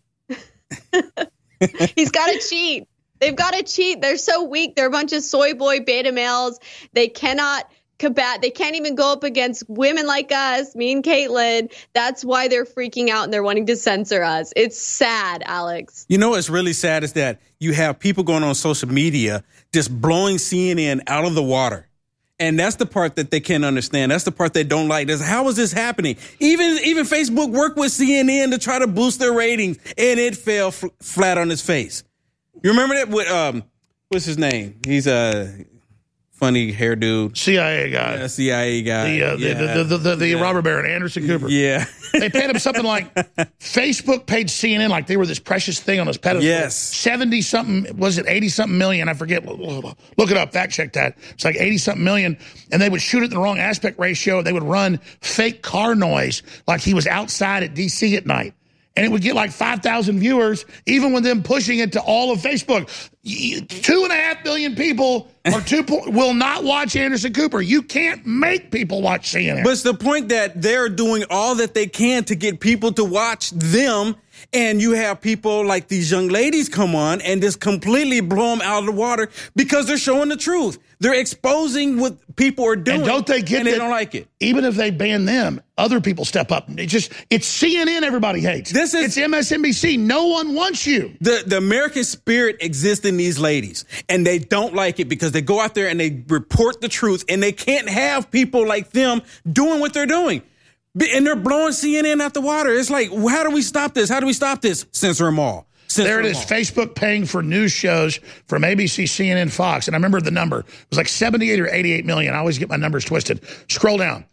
He's got to cheat. They've got to cheat. They're so weak. They're a bunch of soy boy beta males. They cannot combat. They can't even go up against women like us, me and Caitlin. That's why they're freaking out and they're wanting to censor us. It's sad, Alex. You know what's really sad is that you have people going on social media just blowing CNN out of the water. And that's the part that they can't understand. That's the part they don't like. How is this happening? Even Facebook worked with CNN to try to boost their ratings, and it fell flat on its face. You remember that with what's his name? He's a funny hair dude. CIA guy. Yeah, CIA guy. The robber baron, Anderson Cooper. Yeah. They paid him something like, Facebook paid CNN like they were this precious thing on his pedestal. Yes. 70-something, was it 80-something million? I forget. Look it up, fact check that. It's like 80-something million. And they would shoot it in the wrong aspect ratio. They would run fake car noise like he was outside at D.C. at night. And it would get like 5,000 viewers, even with them pushing it to all of Facebook. 2.5 billion people will not watch Anderson Cooper. You can't make people watch CNN. But it's the point that they're doing all that they can to get people to watch them. And you have people like these young ladies come on and just completely blow them out of the water because they're showing the truth. They're exposing what people are doing. And don't they get and they don't like it. Even if they ban them, other people step up. It's CNN everybody hates. It's MSNBC. No one wants you. The American spirit exists in these ladies, and they don't like it because they go out there and they report the truth, and they can't have people like them doing what they're doing. And they're blowing CNN out the water. It's like, how do we stop this? How do we stop this? Censor them all. There it is. Facebook paying for news shows from ABC, CNN, Fox. And I remember the number. It was like 78 or 88 million. I always get my numbers twisted. Scroll down.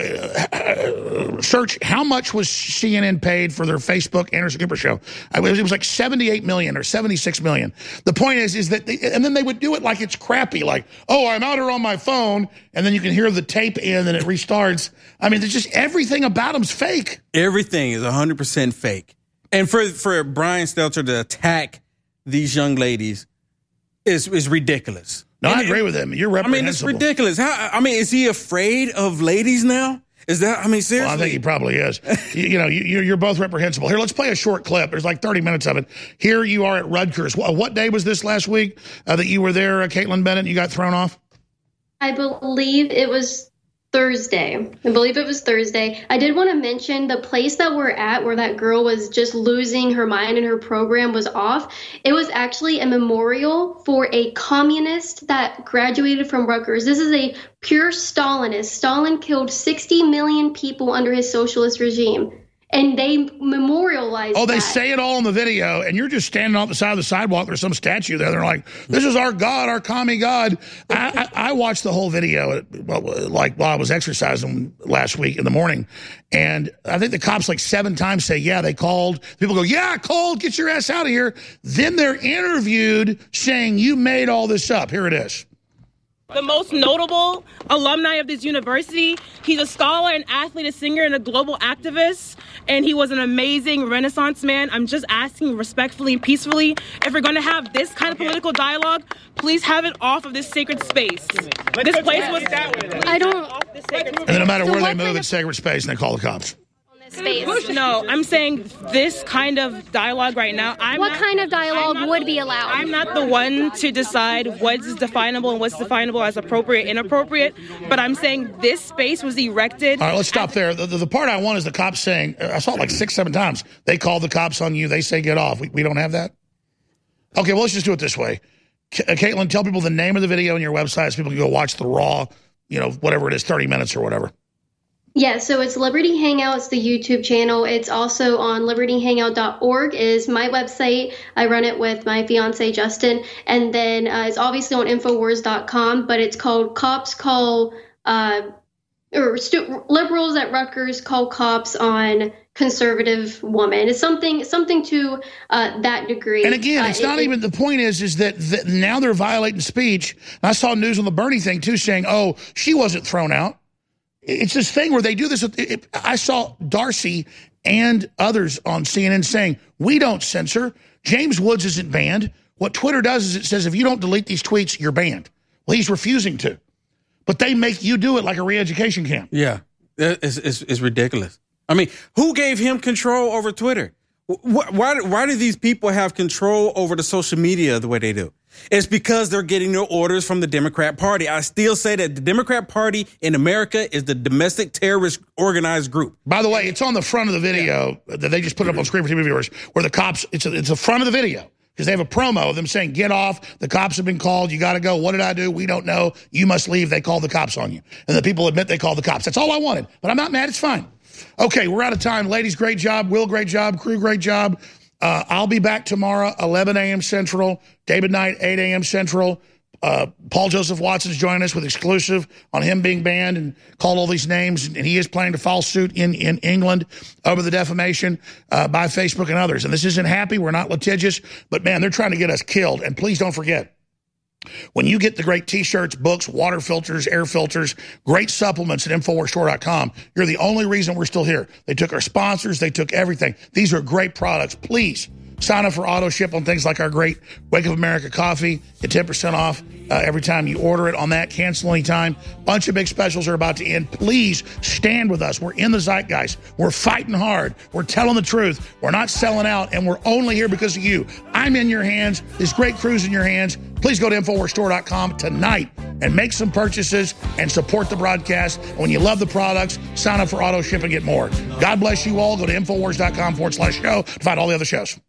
Search how much was CNN paid for their Facebook Anderson Cooper show. It was like 78 million or 76 million. The point is that, and then they would do it like it's crappy, like, oh, I'm out here on my phone, and then you can hear the tape in and it restarts. I mean, there's just everything about them's fake. Everything is 100% fake. And for Brian Stelter to attack these young ladies is ridiculous. No, I agree with him. You're reprehensible. It's ridiculous. Is he afraid of ladies now? Is that, seriously? Well, I think he probably is. You're both reprehensible. Here, let's play a short clip. There's like 30 minutes of it. Here you are at Rutgers. What day was this last week that you were there, Caitlin Bennett, and you got thrown off? I believe it was Thursday. I did want to mention the place that we're at where that girl was just losing her mind and her program was off. It was actually a memorial for a communist that graduated from Rutgers. This is a pure Stalinist. Stalin killed 60 million people under his socialist regime. And they memorialized they that. say it all in the video, and you're just standing off the side of the sidewalk. There's some statue there. They're like, this is our God, our commie God. I watched the whole video while I was exercising last week in the morning, and I think the cops like 7 times say, yeah, they called. People go, yeah, I called, get your ass out of here. Then they're interviewed saying, you made all this up. Here it is. The most notable alumni of this university. He's a scholar, an athlete, a singer, and a global activist. And he was an amazing Renaissance man. I'm just asking respectfully and peacefully, if we're going to have this kind of political dialogue, please have it off of this sacred space. This place was I don't. And then no matter where they move, it's sacred space, and they call the cops. Space. No, I'm saying this kind of dialogue right now. What kind of dialogue would be allowed? I'm not the one to decide what's definable and what's definable as appropriate, inappropriate, but I'm saying this space was erected. All right, let's stop there. The part I want is the cops saying, I saw it like 6, 7 times. They call the cops on you. They say get off. We don't have that? Okay, well, let's just do it this way. Caitlin, tell people the name of the video on your website so people can go watch the raw, whatever it is, 30 minutes or whatever. Yeah, so it's Liberty Hangouts, the YouTube channel. It's also on libertyhangout.org is my website. I run it with my fiance, Justin. And then it's obviously on Infowars.com, but it's called Cops Call, Liberals at Rutgers Call Cops on Conservative Woman. It's something to that degree. And again, it's not even, the point is that now they're violating speech. And I saw news on the Bernie thing too saying, oh, she wasn't thrown out. It's this thing where they do this. I saw Darcy and others on CNN saying, we don't censor. James Woods isn't banned. What Twitter does is it says, if you don't delete these tweets, you're banned. Well, he's refusing to. But they make you do it like a re-education camp. Yeah, it's ridiculous. Who gave him control over Twitter? Why do these people have control over the social media the way they do? It's because they're getting their orders from the Democrat Party. I still say that the Democrat Party in America is the domestic terrorist organized group. By the way, it's on the front of the video that they just put up on screen for TV viewers, where the cops, it's the front of the video, because they have a promo of them saying, get off, the cops have been called, you got to go, what did I do? We don't know, you must leave, they called the cops on you. And the people admit they called the cops. That's all I wanted, but I'm not mad, it's fine. Okay, we're out of time. Ladies, great job. Will, great job. Crew, great job. I'll be back tomorrow, 11 a.m. Central. David Knight, 8 a.m. Central. Paul Joseph Watson's joining us with exclusive on him being banned and called all these names. And he is planning to file suit in England over the defamation by Facebook and others. And this isn't happy. We're not litigious. But, man, they're trying to get us killed. And please don't forget, when you get the great T-shirts, books, water filters, air filters, great supplements at InfoWarsStore.com, you're the only reason we're still here. They took our sponsors. They took everything. These are great products. Please sign up for auto ship on things like our great Wake Up America coffee. Get 10% off every time you order it on that. Cancel anytime. Bunch of big specials are about to end. Please stand with us. We're in the zeitgeist. We're fighting hard. We're telling the truth. We're not selling out, and we're only here because of you. I'm in your hands. This great crew's in your hands. Please go to InfoWarsStore.com tonight and make some purchases and support the broadcast. And when you love the products, sign up for auto ship and get more. God bless you all. Go to InfoWars.com/show to find all the other shows.